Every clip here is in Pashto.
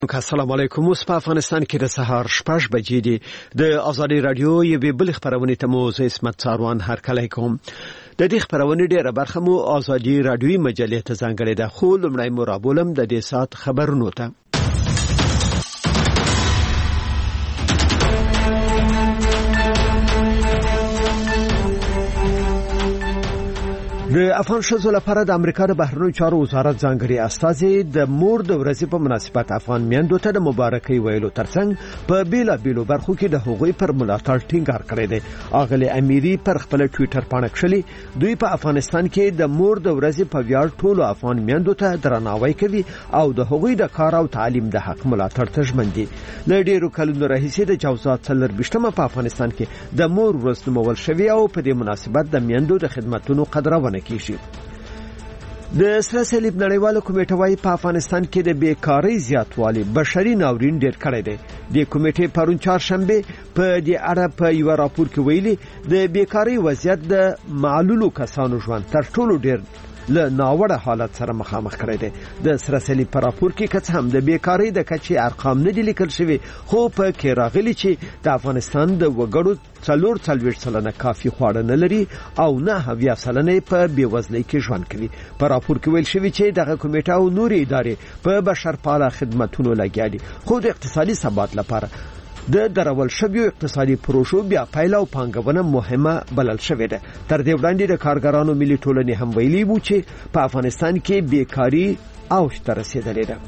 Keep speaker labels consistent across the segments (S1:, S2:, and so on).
S1: السلام علیکم. اوس په افغانستان کې د سهار 6 بجې دي. د ازادي رادیو یوې بل خبرونه ته مو زه اسمت څاروان هرکلی کوم. د دې خبرونه ډیره برخه مو ازادي رادیوي مجلې ته ځانګړې ده، خو لومړی مو رابولم د دې سات خبرونو ته. د افغان شذو لپاره د امریکا د بهرنیو چارو وزارت ځانګړي استازي د مور د ورځې په مناسبت افغان میندو ته د مبارکۍ ویلو ترڅنګ په بیلابیلو برخو کې د هغوی پر ملاتړ ټینګار کړی دی. اغلی امیری پر خپل ټوئیټر باندې کړلی دوی په افغانستان کې د مور د ورځې په ویاړ ټولو افغان میندو ته درناوی کوي او د هغوی د کار او تعلیم د حق ملاتړ ته ژمن دي. له ډیرو کلونو راهیسې د جوزا 24مه په افغانستان کې د مور ورځ نومول شوی او په دې مناسبت د میندو د خدماتونو قدرونه کیږي. د سره صلیب نړیواله کمیټه وايي په افغانستان کې د بیکاری زیاتوالی بشري ناورین ډیر کړی دی. د کمیټې پرون چهارشنبه په دې اړه په یو راپور کې ویلي د بیکاری وضعیت د معلولو کسانو ژوند تر ټولو ډیر له ناوړه حالت سره مخامخ کړی دی. د سره صلیب په راپور کې کڅ هم د بیکاری د کچې ارقام نه دي لیکل شوی، خو په کې راغلي چې د افغانستان د وګړو 44% کافي خواړه نه لري او 9% په بیوزلۍ کې ژوند کوي. په راپور کې ویل شوی چې دغه کمیټه او نورې ادارې په بشرپاله خدماتونو لګیا دي، خو د اقتصادي ثبات لپاره د درول شویو اقتصادي پروژو بیا پایله او پانګونه مهمه بلل شوې ده. تر دې وړاندې د کارګرانو ملي ټولنې هم ویلي وو چې په افغانستان کې بیکاری اوج ته رسیدلې ده.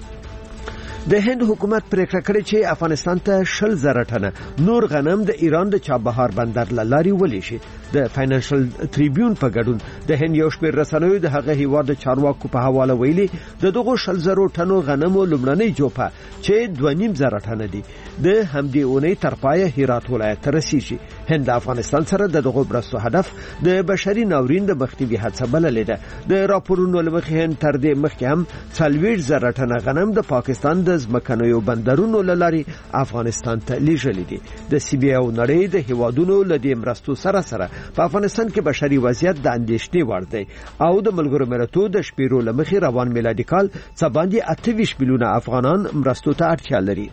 S1: د هند حکومت پریکړه کړې چې افغانستان ته 20,000 ټنه نور غنم د ایران د چابهار بندر لاري ولې شي. د فاینانشل ټریبیون په ګډون د هند یو شمېر رسنیو د هغه هیواد د چارواکو په حواله ویلي د دغه 20,000 ټنو غنمو لومړنۍ جوپه چې 2.5 ټنه دي د همدې اونۍ تر پایه هرات ولایت ته رسیږي. هند افغانستان سره د دغه برسو هدف د بشري ناورین د مخنیوي هڅه بللې ده. د راپورونو لمخې هند تر دې مخکې هم 40,000 ټنه غنم د پاکستان د ځمکنیو بندرونو لاري افغانستان ته لیږلي دي. د سی بي او نړۍ د هیوادونو لدې مرستو سره په افغانستان کې بشري وضعیت د اندېښنې وړ دی او د ملګرو ملتونو د شپږ لمخې روان میلادي کال څخه باندې 28 میلیونه افغانان مرستو ته اړتیا لري.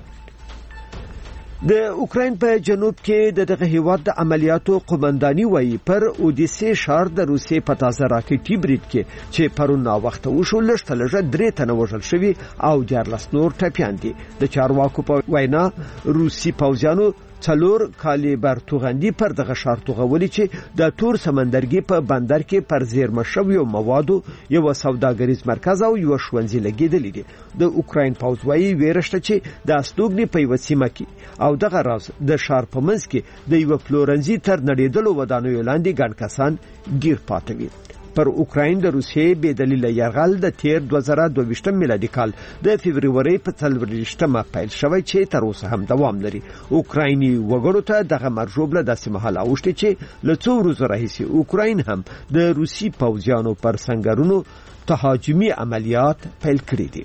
S1: د اوکراین په جنوب کې دغه هیواد د عملیاتو قومنداني وایي پر اودیسه ښار د روسیې په تازه راکټي برید کې چې پرون نا وخت وشو لږ 3 تنه وژل شوي او 14 نور ټپیان دي. د چارواکو په وینا روسي پوځیانو 4 کالیبر توغندي پر دغه ښار توغولي چې د تور سمندرګي په بندر کې پر زیرمه شویو موادو یو سوداګریز مرکز او یو ښوونځي لګیدلې دي. د اوکراین پوځ وايي ویرشته چې د استوګنې په وسیمه کې او دغه راز د ښار په منځ کې د یو فلورنزي تر نړیدلو ودانیو لاندې ګڼ کسان گیر پاتې وي. پر اوکراین د روسیې بې دلیل یرغل د 2022 میلادي کال د فبرवरी په 24مه پیل شوی چې تر اوسه هم دوام لري. اوکرایني وګړو ته دغه مرجوبله داسې مهال اوښتي چې له څو ورځې راهیسې اوکراین هم د روسي پوځیانو پر سنگرونو تهاجمي عملیات پیل کړي دي.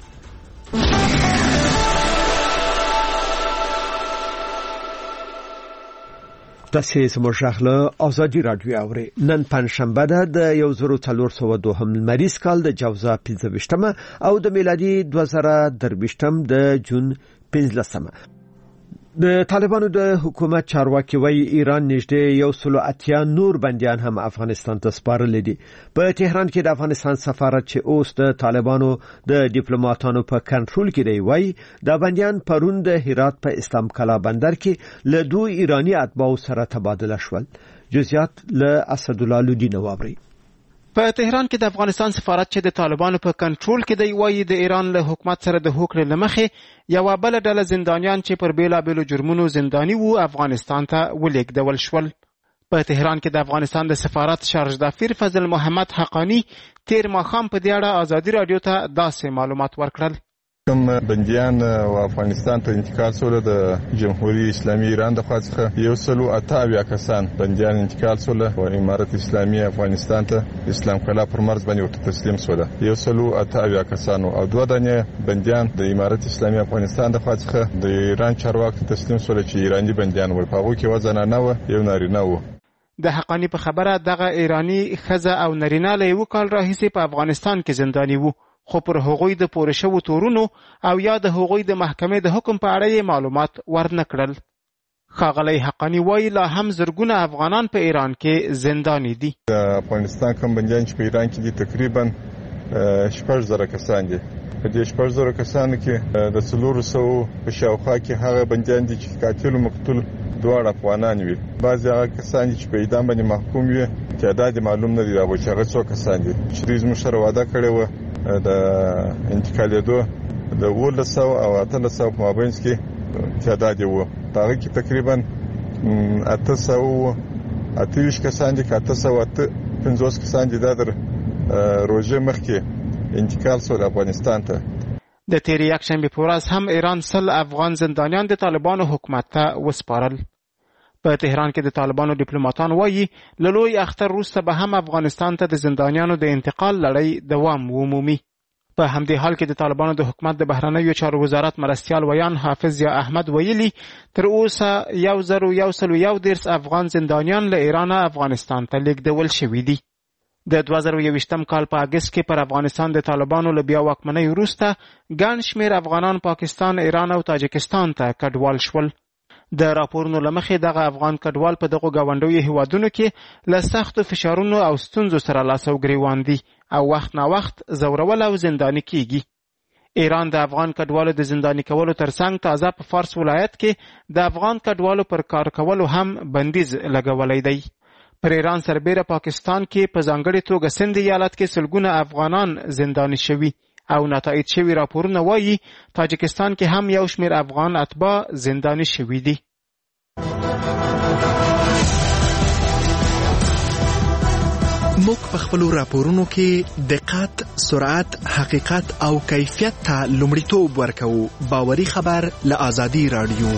S1: تاسو سمجھله ازادي رادیو اوري. نن پنځشنبه ده د 1402 مریض کال د جوزا 25مه او د میلادي 2023 د جون 15مه. د طالبانو د حکومت چارواکي وایي ایران نږدې 180 نور بندیان هم افغانستان ته سپارل دي. په تهران کې د افغانستان سفارت چې اوس د طالبانو د ډیپلوماټانو په کنټرول کې دی وایي د بندیان پرون د هرات په اسلام کلا بندر کې له 2 ایرانی اتباعو سره تبادله شول. جزئیات له اسد الله لودي نوابري.
S2: په تهران کې د افغانستان سفارت چې د طالبانو په کنټرول کې دی وایي د ایران له حکومت سره د هوکړې لمخې یو بل ډله زندانیان چې پر بیلابیلو جرمونو زنداني وو افغانستان ته ولېږدول شول. په تهران کې د افغانستان د سفارت شارژ دافیر فضل محمد حقانی تیر ماښام په دې اړه ازادي رادیو ته داسې معلومات ورکړل.
S3: کوم بندیان و افغانستان ته انتقال شول د جمهوریت اسلامي ایران د خوا څخه 180 کسان بندیان انتقال شول او امارت اسلامي افغانستان ته اسلام کلا پر مرز باندې ورته تسلیم شول. 180 کسان او 2 دانې بندیان د امارت اسلامي افغانستان د خوا څخه د ایران چارواکو ته تسلیم شول چې ایرانی بندیان ول. په هغه کې وزن نه و، یو نارینه و.
S2: د حقانی په خبره دغه ایرانی خزه او نارینه له یو کال راهیسې په افغانستان کې زنداني وو، خو پر هغوی د پورې شوو تورونو او یا د هغوی د محکمې د حکم په اړه معلومات ورنه کړل. ښاغلی حقانی وایي لا هم زرګونه افغانان په ایران کې زنداني دي.
S3: د افغانستان کوم بندیان چې په ایران کې دي تقریبا 6,000 کسان دي. په دې 6,000 کسانو کې د 400 په شاوخوا کې هغه بندیان دي چې قاتل او مقتول دواړه افغانان وي. بعضې هغه کسان چې په اعدام باندې محکوم وي تعداد معلوم نه دی راغلی چې هغه څو کسان دي. چې زموږ سره وعده کړې وه د انتقالېدو د 1,200 او 1,800 په مابین کې تعداد یې و. په هغه کې تقریبا 828 کسان دي که 850 کسان دي دا در روژې مخکې انتقال شول افغانستان ته.
S2: د تیرې یکشنبې په ورځ هم ایران 100 افغان زندانیان د طالبانو حکومت ته وسپارل. په تهران کې د طالبانو ډیپلوماټان وایي له لوی اختر وروسته به هم افغانستان ته د زندانیانو د انتقال لړۍ دوام ومومي. په همدې حال کې د طالبانو د حکومت د بهرنیو چارو وزارت مرستیال ویان حافظ یا احمد ویلي تر اوسه 1,111 افغان زندانیان له ایران افغانستان ته لیږدول شوي دي. د 2021 کال په اګست کې پر افغانستان د طالبانو له بیا واکمنۍ وروسته ګڼ شمېر افغانان پاکستان، ایران او تاجکستان ته کډوال شول. د راپورونو له مخې دغه افغان کډوال په دغو ګاونډیو هیوادونو کې له سختو فشارونو او ستونزو سره لاس او ګریوان دي او وخت نا وخت زورول او زنداني کیږي. ایران د افغان کډوالو د زنداني کولو ترڅنګ تازه په فارس ولایت کې د افغان کډوالو پر کار کولو هم بندیز لګولی دی. پر ایران سربیره پاکستان کې په ځانګړې توګه سند ایالت کې سلګونه افغانان زنداني شوي او نتایج شوي راپورونه وایي تاجکستان کې هم یو شمېر افغان اتباع زنداني شوي دي.
S4: موږ په خپلو راپورونو کې دقت، سرعت، حقیقت او کیفیت ته لومړیتوب ورکوو. باوري خبر له آزادي رادیو.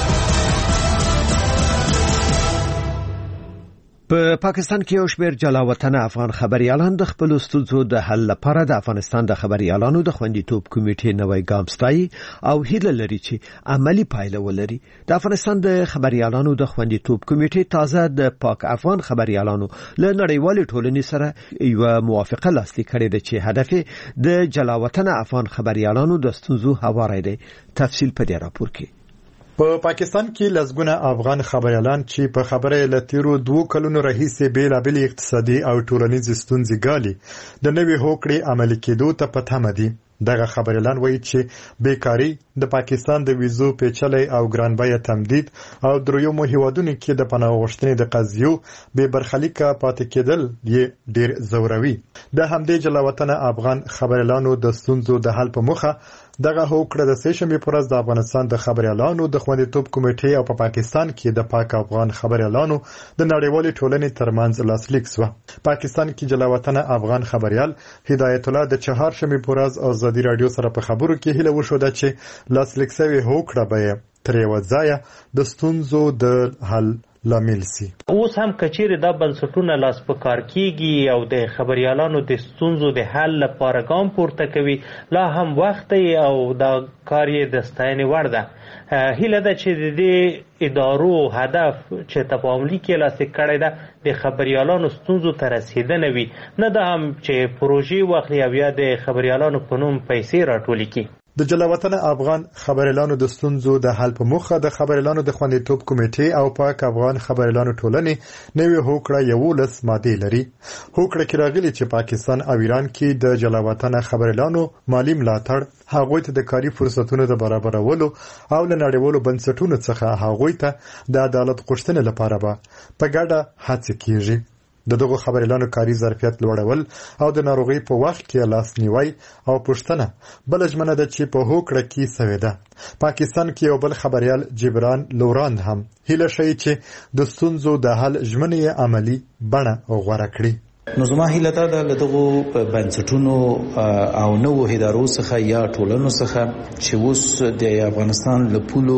S1: په پاکستان کې یو شمېر جلاوطنه افغان خبريالان د خپل ستونزو د حل لپاره د افغانستان د خبريالانو د خوندیتوب کمیټې نوی ګام ستایي او هیله لري چې عملی پایله ولري. د افغانستان د خبريالانو د خوندیتوب کمیټې تازه د پاک افغان خبريالانو له نړیوالې ټولنې سره یو موافقه لاسلیک کړې ده چې هدف د جلاوطنه افغان خبريالانو د ستونزو هواری دی. تفصیل په دې راپور کې.
S5: په پاکستان کې لسګونه افغان خبريالان چې په خبره لتیرو 2 کلونو راهیسې بیلابل اقتصادي او ټولنیز ستونزې ګالي د نوې هوکړې عملي کېدو ته په تمه دي. دغه خبريالان وایي چې بیکاری د پاکستان د ویزو پیچلې او ګرانبیه تمدید او دریمو هیوادونو کې د پناه غوښتنې د قضیو به برخلیکه پاتې کېدل یې ډیر زوروي. د همدې جلاوطنه افغان خبريالانو د ستونزو د حل په موخه دغه هوکړه د سهشنبې پر ورځ د افغانستان د خبريالانو د خوندیتوب کمیټې او په پاکستان کې د پاک افغان خبريالانو د نړیوالې ټولنې ترمنځ لاسلیک شو. پاکستان کې جلاوطنه افغان خبريال هدایت الله د چهارشنبې پر ورځ آزادي رادیو سره په خبرو کې هیله وشوده چې لاسلیک شوی هوکړه به تر یو ځای د ستونزو د حل لامل سي.
S6: اوس هم کچېره د بنسټونو لاس په کار کیږي او د خبريالانو د ستونزو د حل لپاره ګام پورته کوي. لا هم وخت او دا کار یې د ستاینې وړ ده. هیله ده چې د دې ادارو هدف چې تفاهمي کې لاسلیک کړی ده د خبريالانو ستونزو ته رسیدنه وي، نه ده هم چې پروژې واخلي او یا د خبريالانو په نوم پیسې راټولې کړي.
S5: د جلاوطن افغان خبريالانو د ستونزو د حل په موخه د خبريالانو د خوندیتوب کمیټې او پاک افغان خبريالانو ټولنې نوې هوکړه 11 ماده لري. هوکړه کې راغلي چې پاکستان او ایران کې د جلاوطن خبريالانو مالی ملاتړ، هغوی ته د کاري فرصتونو د برابرولو او له نړیوالو بنسټونو څخه هغوی ته د عدالت غوښتنې لپاره به په ګډه هڅه کیږي. دغه خبريالانو کاري ظرفیت لوړول او د ناروغي په وخت کې لاسنیوي او پښتنه بل ژمنه ده چې په هوکړه کې سوي ده. پاکستان کې یو بل خبريال جبران لوراند هم هیله شي چې د ستونزو د حل ژمنې عملی بڼه غوړه کړي.
S7: نو زما هیله ده د دغو بنسټونو او نوو ادارو څخه یا ټولنو څخه چې اوس د افغانستان له پولو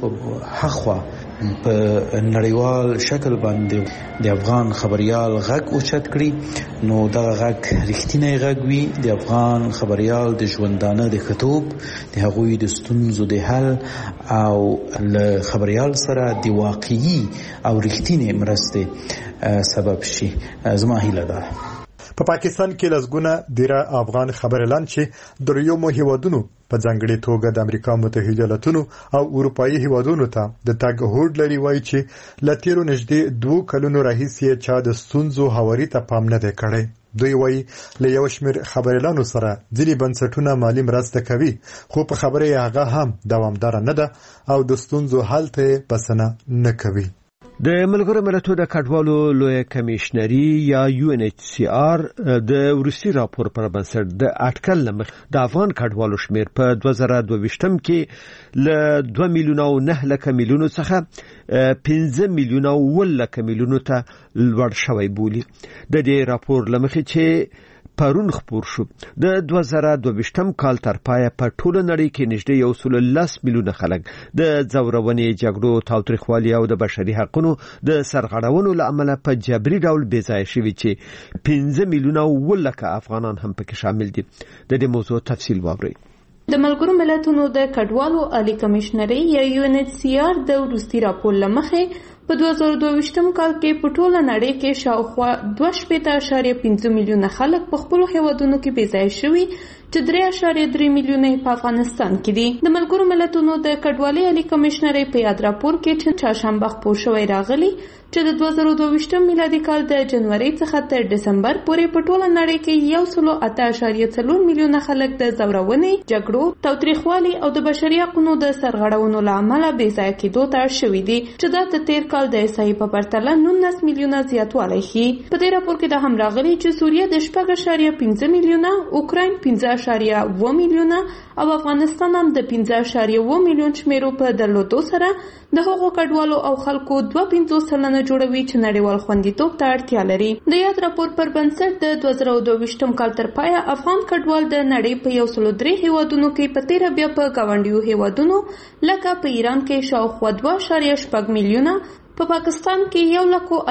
S7: حخوا په نړیوال شکل باندې د افغان خبريال غږ اوچت کړي، نو دا غږ رښتینی غږ وي د افغان خبريال د ژوندانه د خطوب د هغوی د ستونزو د حل او له خبريال سره د واقعي او رښتینی مرستې سبب شي. زما هیله ده.
S5: په پاکستان کې لسګونه ډیره افغان خبريالان چې د یو هیوادونو په ځانګړي توګه د امریکا متحده ایالاتونو او اروپאי هیوادونو ته د تګ هوډ لري وایي چې لتیرو نږدې 2 کلونو راهیسې چا د ستونزو هواري ته پام نه دی کړی. دوی وایي له یو شمېر خبريالانو سره ځینې بنسټونه مالي مرسته کوي خو په خبره یې هغه هم دوامدار نه ده او د ستونزو حل ته بسنه نه کوي.
S1: د ملګرو ملتونو د کډوالو لوی کمیشنري یا UNHCR د روسي راپور پر بنسټ د اټکل لمخ د افغان کډوالو شمیر په 2022 کې ل 2 میلیونه او 9 لک میلیونو څخه 15 میلیونه او 1 لک میلیونو ته لوړ شوی بولی. د دې راپور لمخ چې پرون خبر شو د 2022 کال تر پایه په ټوله نړۍ کې نږدې 110 میلیونه خلک د ځورونې جګړو تاوتریخوالي او د بشري حقوقو د سرغړونو لامل په جبري ډول بې ځای شوي چې 15 میلیونه او لک افغانان هم پکې شامل دي. د دې موضوع تفصیل واورئ.
S8: د ملګرو ملتونو د کډوالو عالی کمشنري یا UNHCR د روسي راپور لمخې په 2022 کال کې په ټوله نړۍ کې شاوخوا 2.5 میلیونه خلک په خپل هیوادونو کې بې ځای شوي چې 3.3 میلیونه په افغانستان کې دي. د ملګرو ملتونو د کډوالۍ عالی کمشنري په یاد راپور کې چې چهارشنبه خپور شوی راغلی چې د 2022 میلادي کال د جنوري څخه تر دسمبر پورې په ټوله نړۍ کې 1.8 میلیونه خلک د ځورونې، جګړو، تاوتریخوالي او د بشري حقوقو د سرغړونو لامل بې ځای کېدو ته اړ شوي دي چې دا د تیر کال د عیسائی په پرتله 19 میلیونه زیاتوالی ښيي. په دې راپور کې دا هم راغلی چې سوریه د 4.5 میلیونه، اوکراین 5.7 میلیونه او افغانستان هم د 5.7 میلیون شمیرو په درلودو سره د هغو کډوالو او خلکو 2.50% جوړوي چې نړیوال خوندیتوب ته اړتیا لري. د یاد راپور پر بنسټ د 2022 کال تر پایه افغان کډوال د نړۍ په 103 هیوادونو کې په تیر بیا په گاونډیو هیوادونو لکه په ایران کې شاوخوا 2.8 میلیونه، په پاکستان کې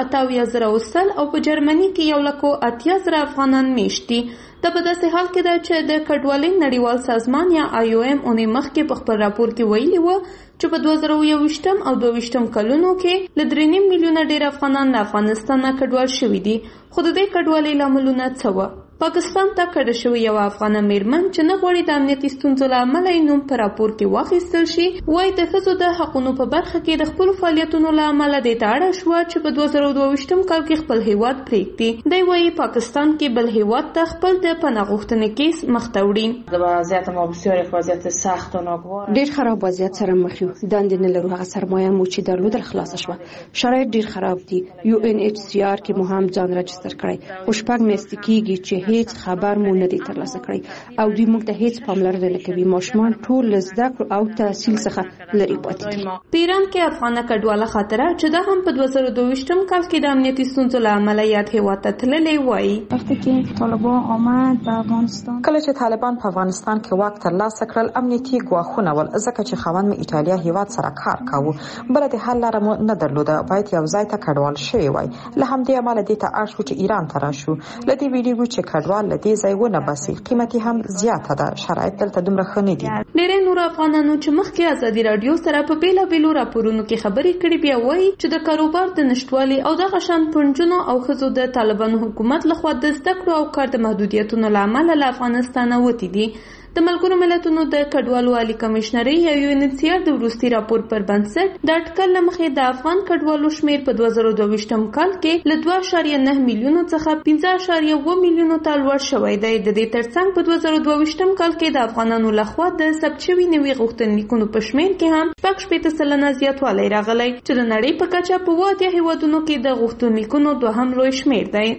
S8: 1,80,000 او په جرمني کې 1,80,000 افغانان میشتي. د په داسې حال کې ده چې د کډوالۍ نړیوال سازمان یا IOM اونۍ مخکې په خپل راپور کې ویلي و چې په 2021 او 2022 کلونو کې ل 3.5 میلیونه ډیر افغانان له افغانستان نه کډوال شوي دي. خو د دې کډوالۍ لاملونه څه وو؟ پاکستان ته کډه شوې یو افغانه میرمن چې نه غواړي د امنیتي ستونزو له امله یې نوم په راپور کې واخیستل شي، وایي د ښځو د حقونو په برخه کې د خپلو فعالیتونو له امله دې ته اړه شوه چې په 2022 کال کې خپل هیواد پرېږدي. دی وایي پاکستان کې بل هیواد ته خپل د پناه غوښتنې کیس مخته وړي.
S9: د وضعیت ما بسیار وضعیت سخت او ناگوار، ډیر خراب وضعیت سره مخ یو. دندې نه لرو، هغه سرمایه مو چې درلودل خلاص شوه. شرایط ډیر خراب دي. UNHCR کې مو هم ځان رجستر کړی، خو شپږ میاشتې کېږي چې هیڅ خبر مو نه دی ترلاسه کړی او دوی موږ ته هیڅ پاملرنه نه کوي. ماشومان ټول له زده کړو او تحصیل څخه لرې پاتې دي.
S8: په ایران کې افغانه کډواله خاطره چې دا هم په 2022 کال کې د امنیتي ستونزو له امله یاد هیواد ته تللی وایي.
S10: وقتی که طالبان آمد په افغانستان،
S11: کله چې طالبان په افغانستان کې واک ترلاسه کړل، امنیتي ګواښونه ول، ځکه چې خاوند مې ایټالیا هیواد سره کار کاوه، بل د حل لاره مو نه درلوده، باید یو ځای ته کډوال شوی وای. له همدې امله دې ته اړ شو چې ایران ته راشو. له دې ویډیو چې کډوال له دې ځای ونه باسي، قیمتي هم زیاته ده، شرایط دلته دومره ښه نه دي.
S8: ډېری نور افغانانو چې مخکې ازادي راډیو سره په بیلابیلو راپورونو کې خبرې کړې بیا وایي چې د کاروبار د نشټوالي او دغه شان پنځونو او ښځو د طالبانو حکومت لخوا د زده کړو او کار د محدودیتونو له امله له افغانستانه وتي دي. د ملګرو ملتونو د کډوالو عالی کمشنري یا UNHCR د وروستي راپور پر بنسټ د اټکل مخې د افغان کډوالو شمیر په 2022 کال کې له 2.9 میلیونو څخه 15.1 میلیونو ته لوړ شوی دی. د دې ترڅنګ په 2022 کال کې د افغانانو لخوا د ثبت شوي نوي غوښتنلیکونو په شمیر کې هم 60% زیاتوالی راغلی چې د نړۍ په کچه په 80 هیوادونو کې د غوښتنلیکونو دوهم لوی شمیر دی.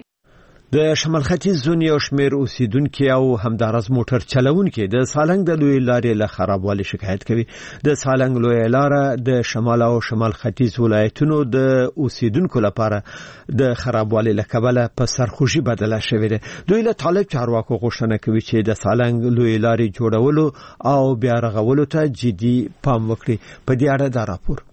S1: د شمال ختیځ زون یو شمیر اوسیدونکو او همدارس موټر چلوونکو د سالنګ د لوی لارې له خرابوالي شکایت کوي. د سالنګ لوی لاره د شمال او شمال ختیځ ولایتونو د اوسیدونکو لپاره د خرابوالي له کبله په سرخوشي بدله شوې ده. دوی له طالب چارواکو غوښتنه کوي چې د سالنګ لوی لارې جوړولو او بیا رغولو ته جدي پام وکړي. په دې اړه دا راپور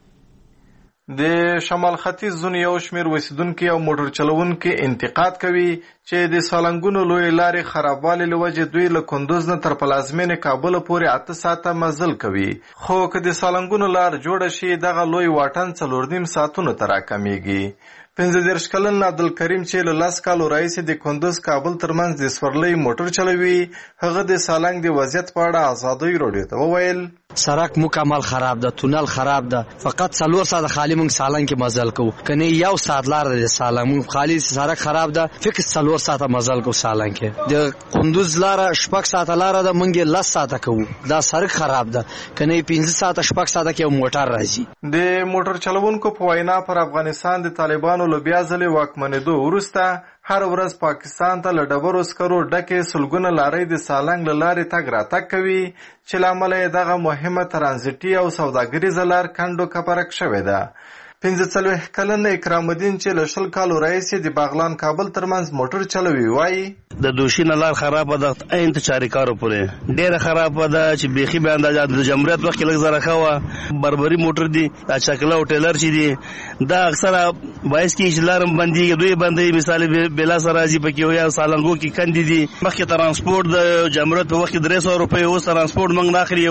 S12: د شمال ختیځ زون یو شمیر اوسیدونکو او موټر چلوونکو انتقاد کوي چې د سالنګونو لوی لارې خرابوالي له وجې دوی له کندوز نه تر پلازمینې کابل پورې 8 ساعته مزل کوي. خو که د سالنګونو لار جوړه شي دغه لوی واټن 4.5 ساعتونو ته راکمیږي. 15 کلن عبدالکریم چې له 10 کالو راهیسې د کندوز کابل ترمنځ د سورلۍ موټر چلوي، هغه د سالنګ د وضعیت په اړه ازادۍ راډیو ته وویل
S13: سړک مکمل خراب ده، تونل خراب ده، فقط 4 ساعت خالی موږ سالنګ کې مزل کوو، کنه 1 ساعت لار ده سالنګ موږ خالی سړک خراب ده، فکر 4 ساعت مزل کوو سالنګ کې. د کندوز لار 6 ساعت لار ده، موږ 10 ساعت کوو، دا سړک خراب ده، کنه 15 ساعت 6 ساعت کې موټر راځي.
S12: د موټر چلوونکو په وینا پر افغانستان د طالبانو له بیا ځلې واکمنېدو وروسته هر ورځ پاکستان ته له ډبرو سکرو ډکې سلګونه لارۍ د سالنګ له لارې تګ راتګ کوي، چې له امله یې دغه مهمه ترانزیټي او سوداګریزه لار کنډو کپرک شوې ده. 45 کلن اکرام الدین چې له 20 کالو راهیسې د باغلان کابل ترمنځ موټر چلوي وایي
S14: د دوشي نه لار خرابه ده، عین ته چاریکارو پورې ډېره خرابه ده چې بیخي به اندازه د جمهوریت وخت کې لږ زره خوا بربري موټر دي، دا چکله او ټیلر چې دي دا اکثره باعث کې چې لارم بندي دوی بندي مثال بلا سرازي پکې یا سالنګو کې کندي دي. مخکې ترانسپورت د جمهوریت په وخت کې 300 روپۍ او ترانسپورت موږ ناخلي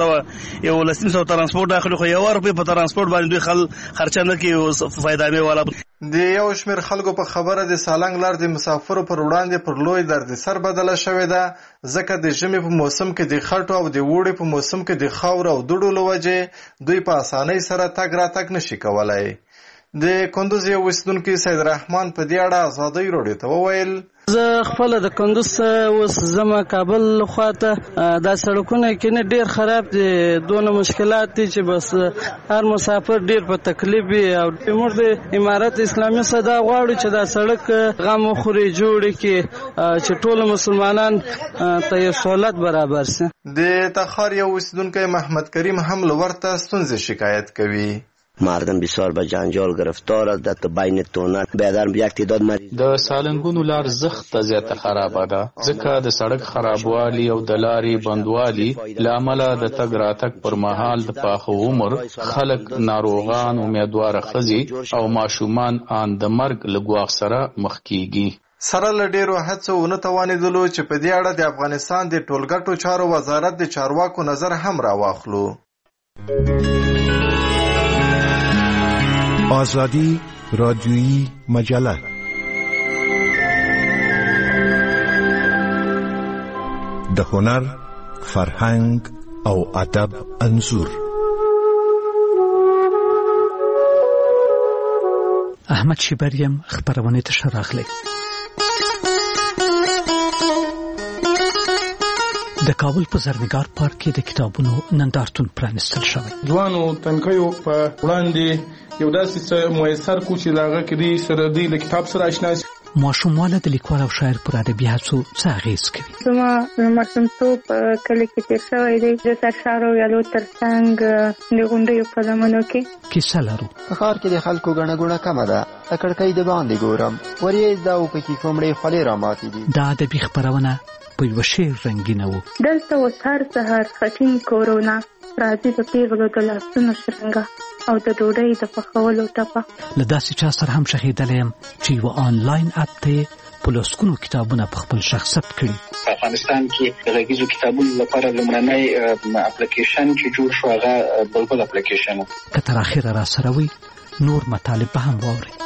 S14: یو 300 ترانسپورت اخلي، خو 1 روپۍ په ترانسپورت باندې دوی خرچه نه کوي فائدہ مې والا.
S12: د یو شمېر خلکو په خبره د سالنګ لار د مسافرو پر وړاندې پر لوی دردسر بدله شوې ده، ځکه د ژمي په موسم کې د خټو او د اوړي په موسم کې د خاورو او دوړو له وجې دوی په اسانۍ سره تګ راتګ نشي کولای. د کندوز یو اوسیدونکي سید رحمان په دې اړه ازادۍ راډیو ته وویل
S15: زه خپل د کندوز اوس زما کابل خواته دا سړکونه کې نه ډیر خراب دي، دونه مشکلات دي چې بس هر مسافر ډیر په تکلیف وي. او موږ د امارت اسلامي صدا غواړو چې دا سړک غم خوري جوړ کړي چې ټول مسلمانان ته یو سہولت برابر شي.
S12: د تخار یو اوسیدونکی محمد کریم هم لورته ستونزې شکایت کوي.
S16: مردم بسیار به جنجال گرفتار است، در بین تونل بیادر یک تعداد مریض
S17: د سالنګونو لار زخت زیاته خرابه ده، ځکه د سړک خرابوالي او د لارې بندوالي لامل د تګ راتګ پر مهال د پاخه عمر خلک ناروغان، امیدوار ښځې او ماشومان ان د مرګ له ګواښ سره مخ کیږي.
S12: سره له ډیرو هڅو ونه توانېدلو چې په دې اړه د افغانستان د ټولګټو چارو وزارت د چارواکو نظر هم راواخلو.
S18: آزادی رادیویی مجله د هنر، فرهنګ او ادب انځور.
S19: احمد شیبریم خبرونه ته شراغلی. د کابل په زرنګار پارک کې د کتابونو نندارتون پرانیستل شوی.
S20: ځوانو تنکیو په وړاندې یو داسې څه میسر کو چې لاغه کړي سره دی له کتاب سره آشنا شي.
S19: ماشومواله د لیکوال او شاعر پر ادبي هڅو څه اغېز کوي؟
S10: زما ماشومتوب کله کې تیر شوی دی د سرشارو یالو ترڅنګ د غونډیو په لمنو کې
S19: کیسه لرو.
S21: په ښار کې د خلکو ګڼه ګوڼه کمه ده، د کړکۍ د باندې ګورم وریځ ده او پکې کومړې خولې راماتې دي.
S19: دا ادبي خپرونه په یوه شعر رنګینه وه.
S10: دلته اوس هر سهار خټین کورونه راځي د پیغلو د لاسونو شرنګه او د ډوډۍ د پخولو ټپه.
S19: له داسې چا سره هم شهیدلی یم چې یوه آنلاین اپ ته په لسګونو کتابونه په خپل شخص ثبت کړي.
S22: په افغانستان کې د غږیزو کتابونو لپاره لومړنی اپلیکیشن چې جوړ شو هغه بلبل اپلیکیشن و.
S19: که تر اخره را سره وي نور مطالب به هم واورئ.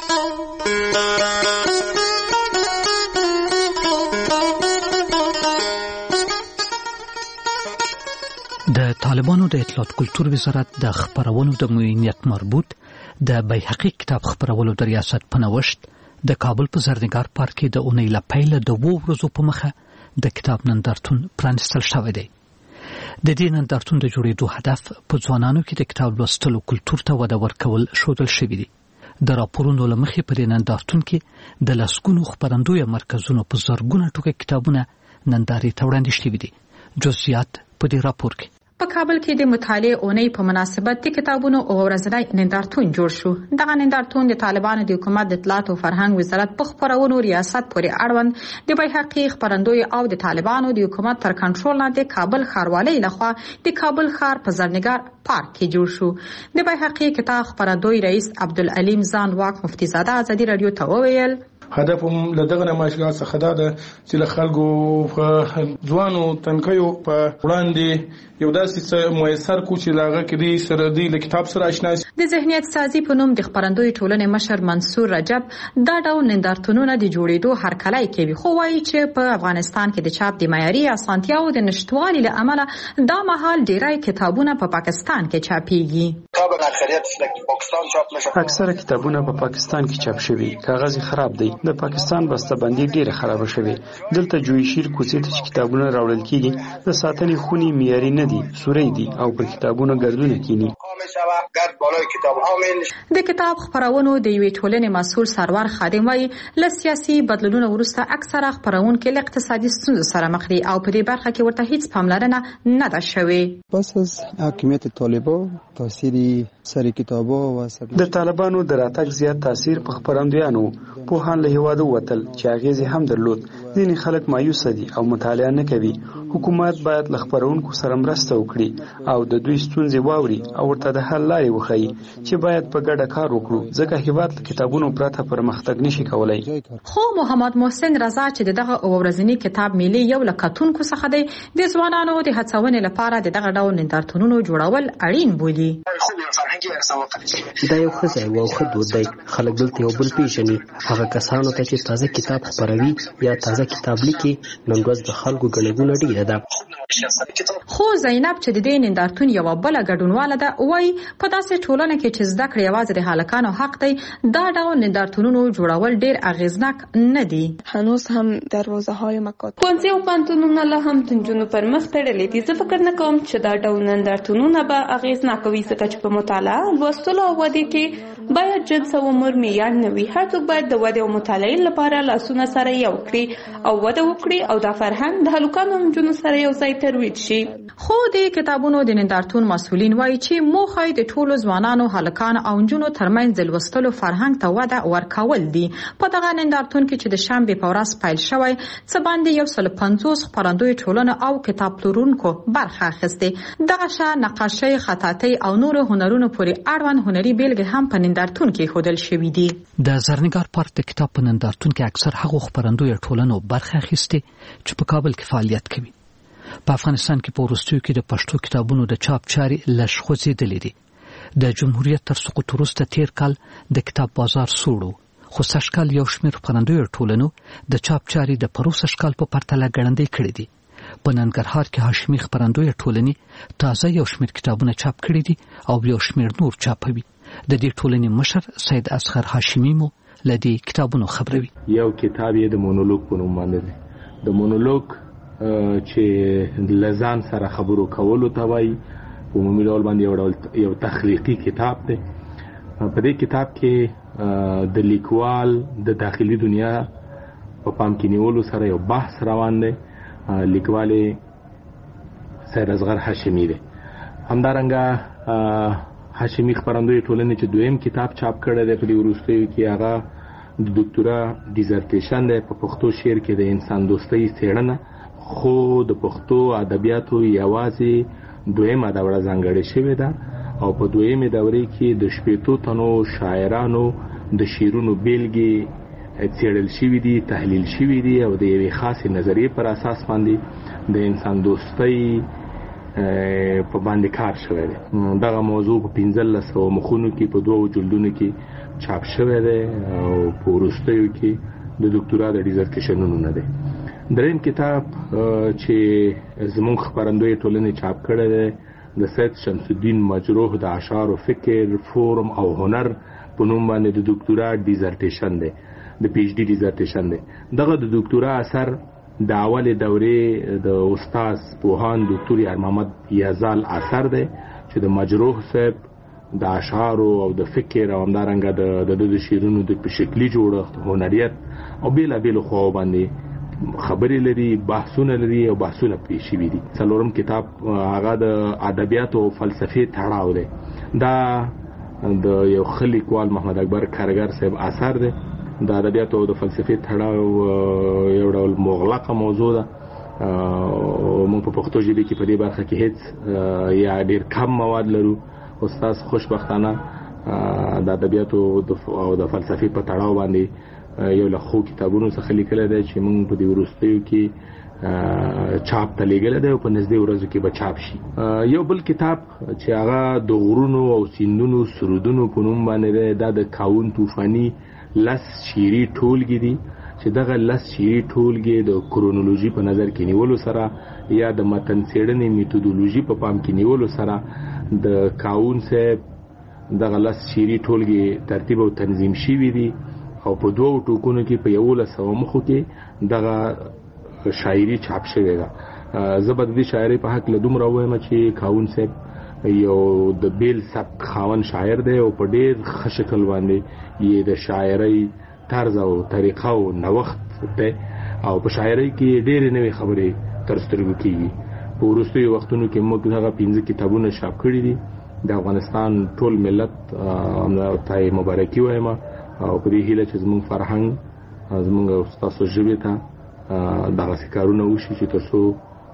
S19: د طالبانو د اطلاعات کلتور وزارت د خبرونو د معینیت مربوط د بیحقي کتاب خبرولو د ریاست په نوښت د کابل په زرنګار پارک کې د اونۍ له پیله د 2 ورځو په مخه د کتاب نندارتون پرانیستل شوی دی. د دې نندارتون د جوړېدو هدف په ځوانانو کې د کتاب لوستلو کلتور ته وده ورکول ښودل شوي دي. د راپورونو له مخې په دې نندارتون کې د لسګونو خپرندویه مرکزونو په زرګونه ټوکه کتابونه نندارې ته وړاندې شوي دي. جزئیات په دې راپور کې.
S11: په کابل کې د مطالعې اونۍ په مناسبت د کتابونو او ورځنی نندارتون جوړ شو. دغه نندارتون د طالبانو د حکومت د اطلاعات او فرهنګ وزارت په خبرونو ریاست پورې اړوند د بیحقي خبرندوی او د طالبانو د حکومت تر کنټرول لاندې کابل ښاروالۍ لخوا د کابل ښار په زرنګار پارک کې جوړ شو. د بیحقي کتاب خبرندوی رئیس عبدالعلیم ځان واک مفتی زاده ازادي رادیو ته وویل
S20: هدف هم لدغه نمایشګاه څخه دا ده چې له خلکو په ځوانو تنکیو په وړاندې یو داسې میسر کو چې لاغه کې سره دی له کتاب سره آشنا شي.
S11: د ذهنیت سازي په نوم د خبرندوی ټولنې مشر منصور رجب دا ډول نندارتونونه د جوړېدو هرکلی کوي، خو وایي چې په افغانستان کې د چاپ د معیاري اسانتیاو د نشټوالي له امله دا مهال ډیری کتابونه په پاکستان کې چاپېږي.
S2: اکثره کتابونه په پاکستان کې چاپ شوي، کاغذ خراب دی. د پاکستان بسته‌بندي ډیره خراب شوې. دلته جویشیر کوڅې ته کتابونه راوړل کیږي، د ساتنې خونې معیاري نه دي، سوري دي او پر کتابونو ګردونه کینی.
S11: د کتاب خبرونو د یوې ټولنې مسؤل سرور خادم وایي له سیاسي بدلونونو وروسته اکثره خبرونکي له اقتصادي ستونزو سره مخ دي او په دې برخه کې ورته هیڅ پاملرنه نه ده شوې.
S3: پس از حاکمیت طالبان تاثیر سری کتابو و
S2: د طالبانو د راتګ زیات تاثیر په خبرندویانو پوهان له هیواد وتل چې اغیز هم درلود. ځینې خلک مایوس دي او مطالعه نه کوي. حکومت باید له خبرونکو سره مرسته وکړي او د دوی ستونزې واوري او ورته د حل لارې وښيي چې باید په ګډه کار وکړو، ځکه هیواد له کتابونو پرته پرمختګ نشي کولای.
S11: خو محمد محسن رضا چې دغه ورځنی کتاب میلې یو لکاتونکو څخه دی، د ځوانانو د هڅونې لپاره دغه ډول نندارتونونو جوړول اړین بولي.
S23: دا یو ښه ځای او ښه دود دی. خلک دلته یو بل پیژني. هغه کسانو ته چې تازه کتاب خپروي یا تازه کتاب لیکي، نن ورځ د خلکو ګڼه ډیره ده.
S11: خو زینب چې د دې نندارتون یو بل ګډونواله ده، وایي په داسې ټولنه کې چې زده کړې یوازې د هلکانو حق دی، دا ډول نندارتونونو جوړول ډیر اغیزناک نه دي.
S8: هنوز هم دروازه‌های مکاتب ښوونځي او پوهنتونونه لا هم د نجونو پر مخ تړلې دي. زه فکر نه کوم چې دا ډول نندارتونونه به اغیزناک وي، ځکه چې په مطالعه، لوستلو او ودې کې باید جنس او عمر معیار نه وي. هر څوک باید د ودې او مطالعې لپاره لاسونه سره یو کړي او وده وکړي او دا فرهنګ د هلکانو او نجونو سره یو ځای ترویج شي.
S11: خو د کتابونو د نندارتون مسؤلین وایي چې موخه د ټولو ځوانانو، هلکانو او نجونو ترمنځ د لوستلو فرهنګ ته وده ورکول دي. په دغه نندارتون کې چې د شنبې په ورځ پیل شوی، څه باندې 150 خبرندوی ټولنه او کتاب پلورونکو برخه اخیستې. دغه شان نقاشۍ، خطاطۍ او نور هنرونو پورې اړوند هنري بیلګې هم په نندارتون کې ښودل شوې دي.
S19: د زرنګار پارک د کتاب په نندارتون کې اکثر هغو خبرندوی ټولنو برخه اخیستې چې په کابل کې فعالیت کوي. په افغانستان کې په وروستیو کې د پښتو کتابونو د چاپ چارې لږ خوځېدلې دي. د جمهوریت تر سقوط وروسته تیر کال د کتاب بازار سوړو، خو سږ کال یو شمېر خپرندویو ټولنو د چاپ چارې د پروسږ کال په پرتله ګړندۍ کړې دي. په ننګرهار کې هاشمي خپرندویو ټولنې تازه یو شمېر کتابونه چاپ کړي دي او یو شمېر نور چاپوي. د دې ټولنې مشر سید اصغر هاشمي مو لدی کتابونو خبروي.
S24: یو کتاب یې د مونولوګ په نوم باندې دی. د مونولوګ چې لزان سره خبرو کولو ته وایي، په عمومي ډول باندې یو تخلیقي کتاب دی. په دې کتاب کې د لیکوال د داخلي دنیا په پام کې نیولو سره یو بحث روان دی. لیکوال سید اصغر هاشمي دی. همدارنګه هاشمي خبرندوی ټولنې چې دویم کتاب چاپ کړی دی په دې وروستیو کې، هغه د ډاکټورا ډیزرټیشن دی په پښتو شعر کې د انسان دوستۍ څېړنه. خو د پښتو ادبیاتو یوازې دویمه دوره ځانګړې شوې ده او په دویمه دوره کې د 80 تنو شاعرانو د شعرونو بیلګې څېړل شوې دي، تحلیل شوې دي او د یوې خاصې نظریې پر اساس باندې د انسان دوستۍ په باندې کار شوی دی. دغه موضوع په 1500 مخونو کې په 2 جلدونو کې چاپ شوی دی او په وروستیو کې د ډاکټورا د ډیزرټیشنونو نه دی. دریم کتاب چې زموږ خبرندوی ټولنې چاپ کړی دی د سید شمس الدین مجروح د اشعار و فکر، فورم او هنر په نوم باندې د ډاکټورا ډیزرټیشن دی، د پی ایچ ډي ډیزرټیشن دی. دغه د ډاکټورا اثر د اول دورې د استاد پوهان ډاکټر یار محمد یزال اثر دی چې د مجروح صاحب د اشعار او د فکر او همدارنګه د شعرونو د شکلی جوړښت، هنریت او بیلابیل خو باندې خبرې لري، بحثونه لري او بحثونه پېښ شوي دي. څلورم کتاب هغه د ادبیات او فلسفې تړاو دی. دا د یو ښه لیکوال محمد اکبر کارګر صاحب اثر دی. د ادبیات او د فلسفې تړاو یو ډول مغلقه موضوع ده. موږ په پښتو ژبه کې په دې برخه کې هیڅ یا ډېر کم مواد لرو. استاد خوشبختانه د ادبیات او د فلسفې په تړاو باندې یو له خو کتابونو څخه لیکل دی چې موږ په دې وروستیو کې چاپ ته لېږلی دی او په نږدې ورځو کې به چاپ شي. یو بل کتاب چې هغه د غرونو او سیندونو سرودونو په نوم باندې دی، دا د کاون طوفاني 10 شعري ټولګې دي چې دغه 10 شعري ټولګې د کرونولوژي په نظر کې نیولو سره یا د متن څېړنې میتودولوژي په پام کې نیولو سره د کاون صاحب دغه 10 شعري ټولګې ترتیب او تنظیم شوي دي او په 2 ټوکونو کې په 1100 مخو کې دغه شاعري چاپ شوې ده. زه به د دې شاعرۍ په حق له دومره وایم چې کاون صاحب یو د بیل سبک خاوند شاعر دی او په ډېر ښه شکل باندې یې د شاعرۍ طرز او طریقه او نوښت دی او په شاعرۍ کې ډېرې نوې خبرې تر سترګو کېږي. په وروستیو وختونو کې موږ هغه 15 کتابونه چاپ کړي دي. د افغانستان ټول ملت ته مبارکي وایم او په دې هیله چې زموږ فرهنګ زموږ او ستاسو ژبې ته دغسې کارونه وشي چې تر څو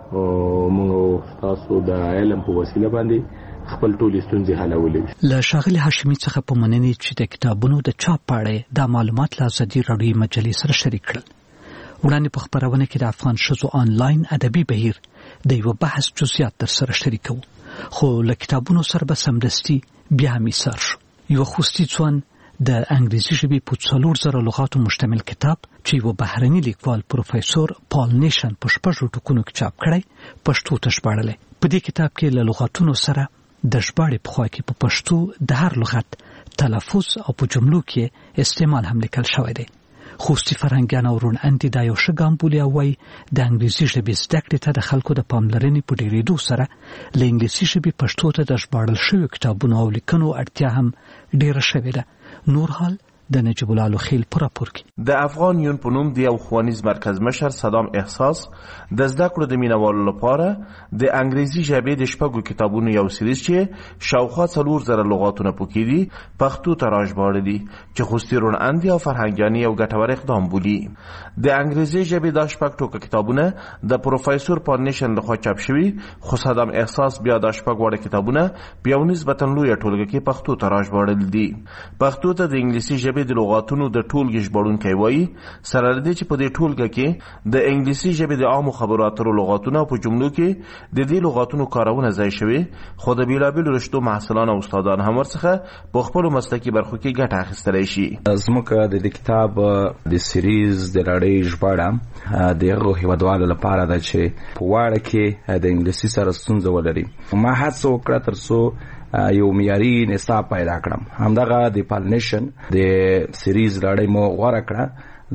S24: موږ او ستاسو د علم په وسیله باندې خپل ټولې ستونزې حلولی شي.
S19: له ښاغلي هاشمي څخه په مننې چې د کتابونو د چاپ په اړه دا معلومات له ازادي راډیو مجلې سره شریک کړل. وړاندې په خپرونه کې د افغان ښځو آنلاین ادبي بهیر د یو بحث جزئیات در سره شریکو، خو له کتابونو سره به سمدستي بیا هم ایثار شو. یو خوستي ځوان د انګریزي ژبې په 4000 لغاتو مشتمل کتاب چې یو بهرني لیکوال پروفیسور پال نیشن په 6 ټکونو کې چاپ کړی پښتو ته ژباړلی. په دې کتاب کې له لغاتونو سره د ژباړې په خوا کې په پښتو د هر لغت تلفظ او په جملو کې استعمال هم لیکل شوی دی. خوستي فرهنګیان او رون اندي دا یو ښه ګام بولي او وایي د انګریزي ژبې زده کړې ته د خلکو د پاملرنې په ډېرېدو سره له انګلیسي ژبې پښتو ته د ژباړل شویو کتابونو او لیکنو اړتیا هم ډېره شوې ده. نور حال د نجیب الله لوخیل په راپور کې.
S4: د افغان یون په نوم د یو ښوونیز مرکز مشر صدام احساس د زده کړو د مینوالو لپاره د انګریزي ژبې د 6 کتابونو یو سریز چې شاوخوا 4000 لغاتونه پکې دي پښتو ته راژباړلي دي چې خوستي رون اندي او فرهنګیان یو ګټور اقدام بولي. د انګریزي ژبې د 6 کتابونه د پروفیسور پارنیشن لخوا چاپ شوي، خو صدام احساس بیا د 6 کتابونه په یو نسبتا لویه ټولګه کې پښتو ته راژباړل دي. پښتو ته د انګلیسي ژبې د لغاتونو د ټولګې ژباړونکی وایي سره لري چې په دې ټولګه کې د انګلیسي ژبې د عامو خبرو اترو لغاتونه په جملو کې د دې لغاتونو کارونه ځای شوي، خو د بیلابیلو رشتو محصلان او استادان هم ورڅخه په خپلو مسلکي برخو کې ګټه اخیستلی شي.
S5: زموږ د دې کتاب د سیریز د لړۍ ژباړه د هغو هیوادوالو لپاره ده چې په واړه کې د انګلیسي سره ستونزه ولري. ما هڅه وکړه تر څو یو معیاري نصاب پیدا کړم. همدغه د پالنیشن د سیریز لړۍ مو غوره کړه.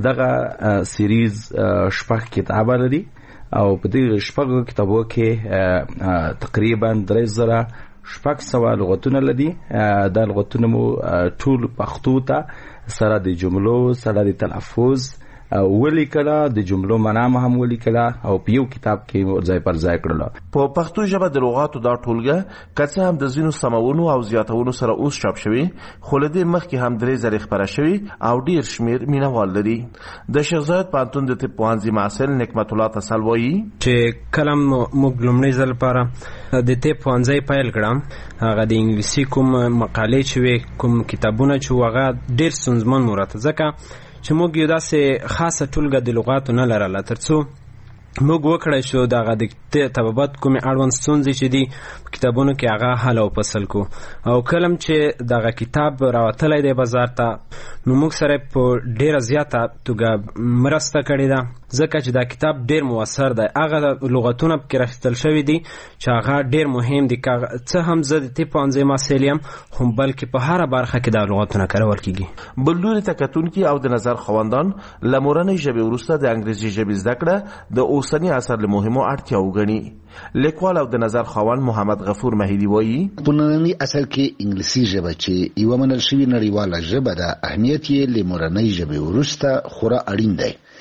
S5: دغه سیریز 6 کتابه لري او په دې 6 کتابو کې تقریبا 3600 لغتونه لري. دا لغتونه مو ټول پښتو ته سره د جملو سره د تلفظ ولیکله، د جملو معنا هم ولیکله او په یو کتاب کې ځای پر ځای کړله.
S4: په پښتو ژبه د لغاتو دا ټولګه که څه هم د ځینو سمونو او زیاتونو سره اوس چاپ شوي، خو له دې مخکې هم 3 ځلې خپره شوي او ډیر شمیر مینوال لري. د شیخ زاید پوهنتون د طب پوهنځي محصل نعمت الله تسل وایي
S6: چې کله موږ لومړی ځل لپاره د طب پوهنځی پیل کړم، هغه د انګلیسي کوم مقالې چې وې کوم کتابونه چې هغه ډیر ستونزمن مو راته ځکه چې موږ یو داسې خاصه ټولګه د لغاتو نه لرله تر څو موږ وکړای شو دغه د طبابت کومې اړوند ستونزې چې دي په کتابونو کې هغه حل او فصل کو. او کلم چې دغه کتاب راوتلی دی بازار ته نو موږ سره په ډېره زیاته توګه مرسته کړې ده ځکه چې دا کتاب ډېر مؤثر دی. هغه لغتونه پکې راخیستل شوي دي چې هغه ډېر مهم دي. څه هم زه د طب پوهنځي محصل یم خو بلکې په هره برخه کې دا لغتونه کارول کېږي.
S4: بل لوري ته کتونکي او د نظر خواندان له مورنۍ ژبې وروسته د انګریزي ژبې زده کړه د اوسني عصر له مهمو اړتیاو ګڼي. لیکوال او د نظر خواند محمد غفور مهیدی وایي
S7: په ننني عصر کې انګلیسي ژبه چې یوه منل شوې نړیواله ژبه ده، اهمیت یې له مورنۍ ژبې وروسته خورا اړین دی.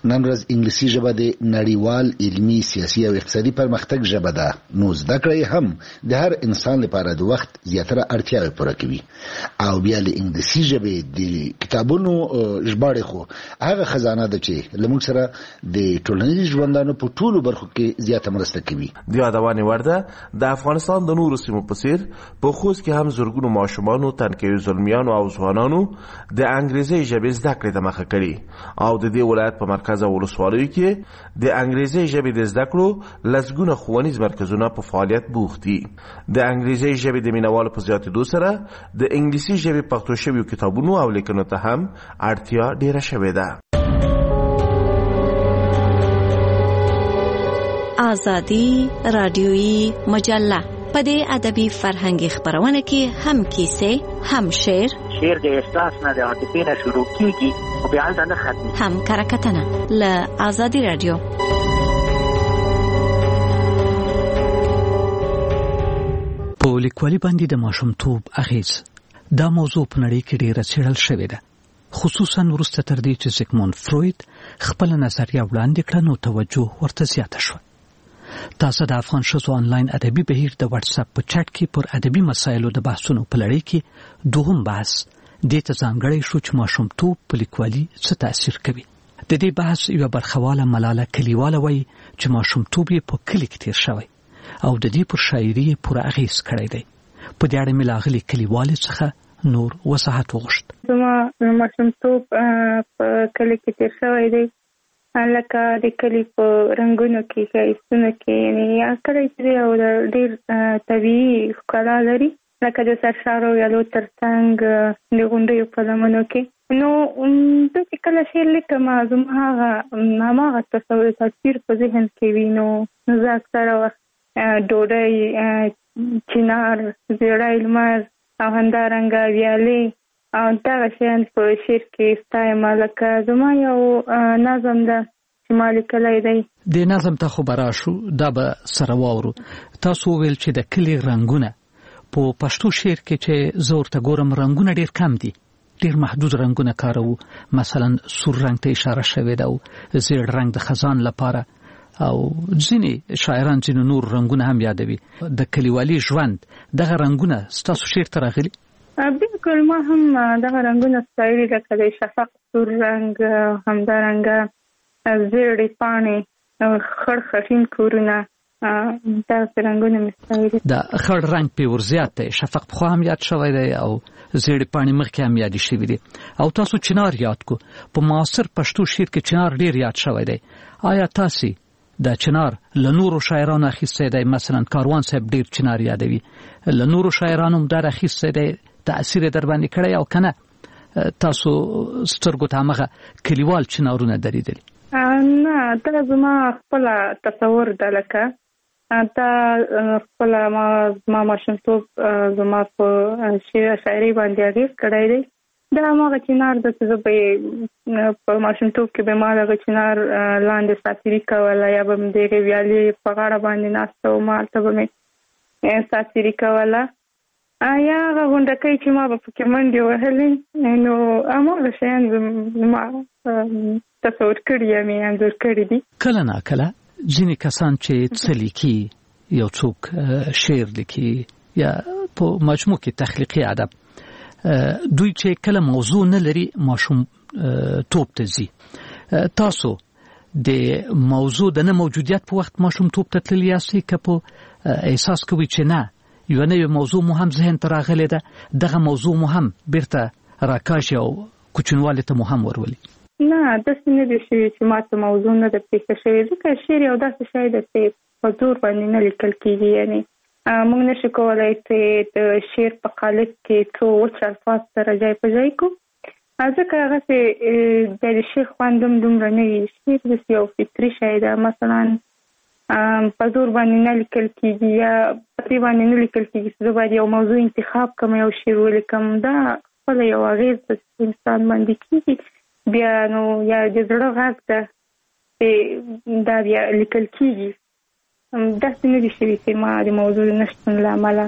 S7: نن ورځ انګلیسي ژبه د نړیوال علمي سیاسي او اقتصادي پرمختګ ژبه ده، نو زده کړه هم د هر انسان لپاره د وخت زیاتره اړتیاوې پوره کوي. او بیا له انګلیسي ژبې د کتابونو ژباړې خو هغه خزانه ده چې لمونږ سره د ټولنیز ژوندانو په ټولو برخو کې زیاته مرسته کوي.
S4: د یادونې وړ ده د افغانستان د نورو سیمو په څیر په خوست کې هم زرګونو ماشومانو، تنکیو زلمیانو او ځوانانو د انګریزي ژبې زده کړې ته مخه کړې او د دې ولایت په مرکز او ولسوالیو کې د انګریزي ژبې د زده کړو لسګونه ښوونیز مرکزونه په فعالیت بوخت دي. د انګریزي ژبې د مینوالو په زیاتېدو سره د انګلیسي ژبې پښتو شویو کتابونو او لیکنو ته هم اړتیا ډیره شوې ده.
S1: آزادی رادیویی مجله په دې ادبي فرهنګي خبرونه کې هم کیسې، هم شعر
S9: د احساس نه د عاطفې نه شروع کیږي او بیا هلته نه ختمي،
S1: هم کرکټنه له آزادی رادیو.
S19: په لیکوالي باندې د ماشومتوب اغیز دا موضوع په نړۍ کې ډیره څېړل شوې ده، خصوصا وروسته تر دې چې زیګموند فروید خپل نظریه وړاندې کړه نو توجه ورته زیاته شوه. تاسو د افغان ښځو آنلاین ادبي بهیر د واتس اپ په چټ کې پر ادبي مسایلو د بحثونو په لړۍ کې دوهم بحث دې ته ځانګړی شو چې ماشومتوب په لیکوالي څه تاثیر کوي. د دې بحث یوه برخواله ملاله کلیواله وایي چې ماشومتوب یې په کلي کې تیر شوی او د دې پر شاعري یې پوره اغیز کړی دی. په دې اړه مې له هغې کلیوالې څخه نور وضاحت وغوښت.
S10: زما ماشومتوب په کلي کې تیر شوی دی، لکه د کلي په رنګونو کې، ښایستونو کې، یعنې کلی چې دی او ډېر طبیعي ښکلا لري، لکه د سرشارو یالو تر څنګ د غونډیو په لمنو کې. نو زه چې کله شعر لیکم زما هماغه تصویر په ذهن کې وي. نو زه اکثره وخت ډوډۍ، چنار، زیړی لمر او همدارنګه ویالې او دغه شیان په شعر کې ستایم. لکه زما یو نظم ده چې ما لیکلی دی.
S19: د نظم ته خو به راشو، دا به سره واورو. تاسو وویل چې د کلي رنګونه په پښتو شعر کې چې زه ورته ګورم رنګونه ډېر کم دي، ډېر محدود رنګونه کاروو. مثلا سور رنګ ته اشاره شوې ده او زیړ رنګ د خزان لپاره، او ځینې شاعران ځینې نور رنګونه هم یادوي. د کلیوالي ژوند دغه رنګونه ستاسو شعر ته راغلي؟
S10: بالکل، ما هم دغه رنګونه ستایلي، لکه د شفق سور رنګ، همدارنګه زیړې پاڼې، خړ خټین کورونه، دغسې رنګونه مې ستایلي.
S19: د خړ رنګ پې ورزیات دی، شفق پخوا هم یاد شوی دی او زیړې پاڼې مخکې هم یادې شوي دي. او تاسو چنار یاد کو، په معاصر پښتو شعر کې چنار ډېر یاد شوی دی. آیا تاسې د چنار له نورو شاعرانو اخیستی دی؟ مثلا کاروان صاحب ډېر چنار یادوي، له نورو شاعرانو هم در اخیستی دی، تأثیر یې در باندې کړی او که نه تاسو سترګو ته همغه کلیوال چنارونه دریدلي؟
S10: نه، دا زما خپله تصور ده، لکه دا خپله زما ماشومتوب زما په شاعري باندې اغېز کړی دی. دا هماغه چنار ده چې زه به یې په ماشومتوب کې به ما دغه چنار لاندې ساتیري کوله، یا به مې د هغې ویالې په غاړه باندې ناسته وم، هلته به مې ساتیري کوله، یا هغه غونډکۍ چې ما به پکې منډې وهلې. نو هماغه شیان زما تصور کړي یا مې انځور کړي دي.
S19: کله ناکله ځینې کسان چې څه لیکي، یو څوک شعر لیکي یا په مجموع کې تخلیقي ادب، دوی چې کله موضوع نه لري ماشوم توپ ته ځي. تاسو د موضوع د نه موجودیت په وخت ماشوم توپ ته تللی یاستئ که په احساس کوي چې نه یوه نوې موضوع مو هم ذهن ته راغلې ده، دغه موضوع مو هم بیرته راکاږي او کوچنوالي ته مو هم ورولي؟
S10: نه، داسې نه دي شوي چې ما ته موضوع نه ده پېښه شوې، ځکه شعر یو داسې شی ده چې په زور باندې نه لیکل کېږي. یعنې موږ نشو کولی چې د شعر په قالب کې څو وچ الفاظ سره ځای په ځای کړو، ځکه هغسې د شعر خوند هم دومره نه وي. شعر داسې یو فطري شی ده، مثلا په زور باندې نه لیکل کېږي یا په دې باندې نه لیکل کېږي چې زه باید یو موضوع انتخاب کړم، یو شعر ولیکم. دا خپله یو اغېز ده چې انسان باندې کېږي، بیا نو یا د زړه غږ ده چې دا بیا لیکل کېږي. داسې نه دي شوي چې ما د موضوع نشتون له امله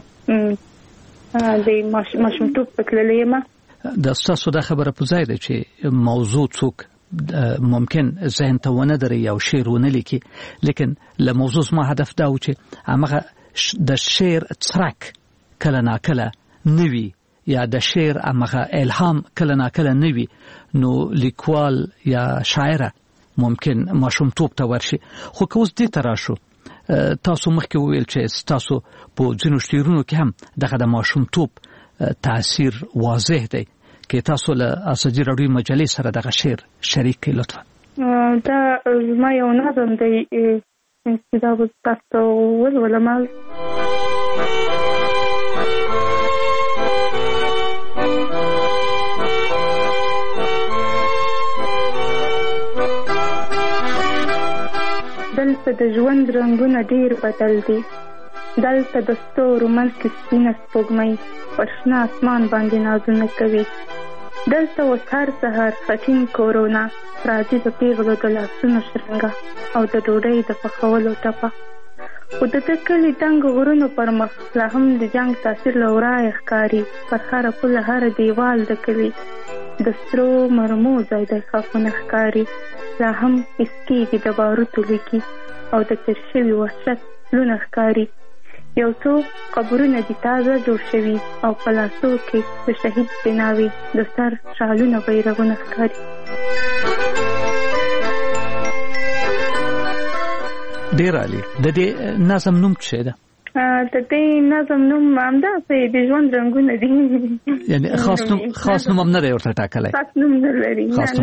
S10: د ماشومتوب په تللی یم.
S19: دا ستاسو دا خبره په ځای ده چې موضوع څوک ممکن ذهن ته ونه دري او شعر ونه لیکي لیکن له موضوع ما هدف دا و چې هغه د شعر څرک کله ناکله نوي یا د شعر هغه الهام کله ناکله نوي نو لیکوال یا شاعره ممکن ماشومتوب ته ورشي خو که اوس دې ته راشو تاسو مخکې وویل چې تاسو په ځینو شعرونو کې هم دغه د ماشومتوب تاثیر واضح دی کې تاسو له اساجي راډیو مجلې سره دغه شعر شریک کړئ لطفا.
S10: دا ما یو نظم دی چې دا به تاسو ولولم. دلته د ژوند رنګونه ډیر بدل دي، دلته د ستورو منځ کې سپینه سپوږمۍ پر شنه اسمان باندې نازونه کوي، دلته اوس هر سهار خټین کورونه راځي د پیغلو د لاسونو شرنګه او د ډوډۍ د پخولو ټپه، خو د ده کلي دنګ غرونو پر مخ لا هم د جنګ تاثیر له ورایه ښکاري، پر هره پوله هر دیوال د کلي د سرو مرمو ځای دی خافونه ښکاري، لا هم حس کېږي د باروتو لیکي او د تېر شوي وحشت لونه ښکاري، یو څو قبرونه دي تازه جوړ شوي او په لاسو کې د شهید بناوي د سر شالونه بیرغونه ښکاري.
S19: ډېر عالي. د دې نظم نوم څه ده؟
S10: د دې نظم نوم همداسې د ژوند رنګونه دي،
S19: یعنی خاص نوم هم نه دی ورته ټاکلی؟
S10: خاص نوم نه لري.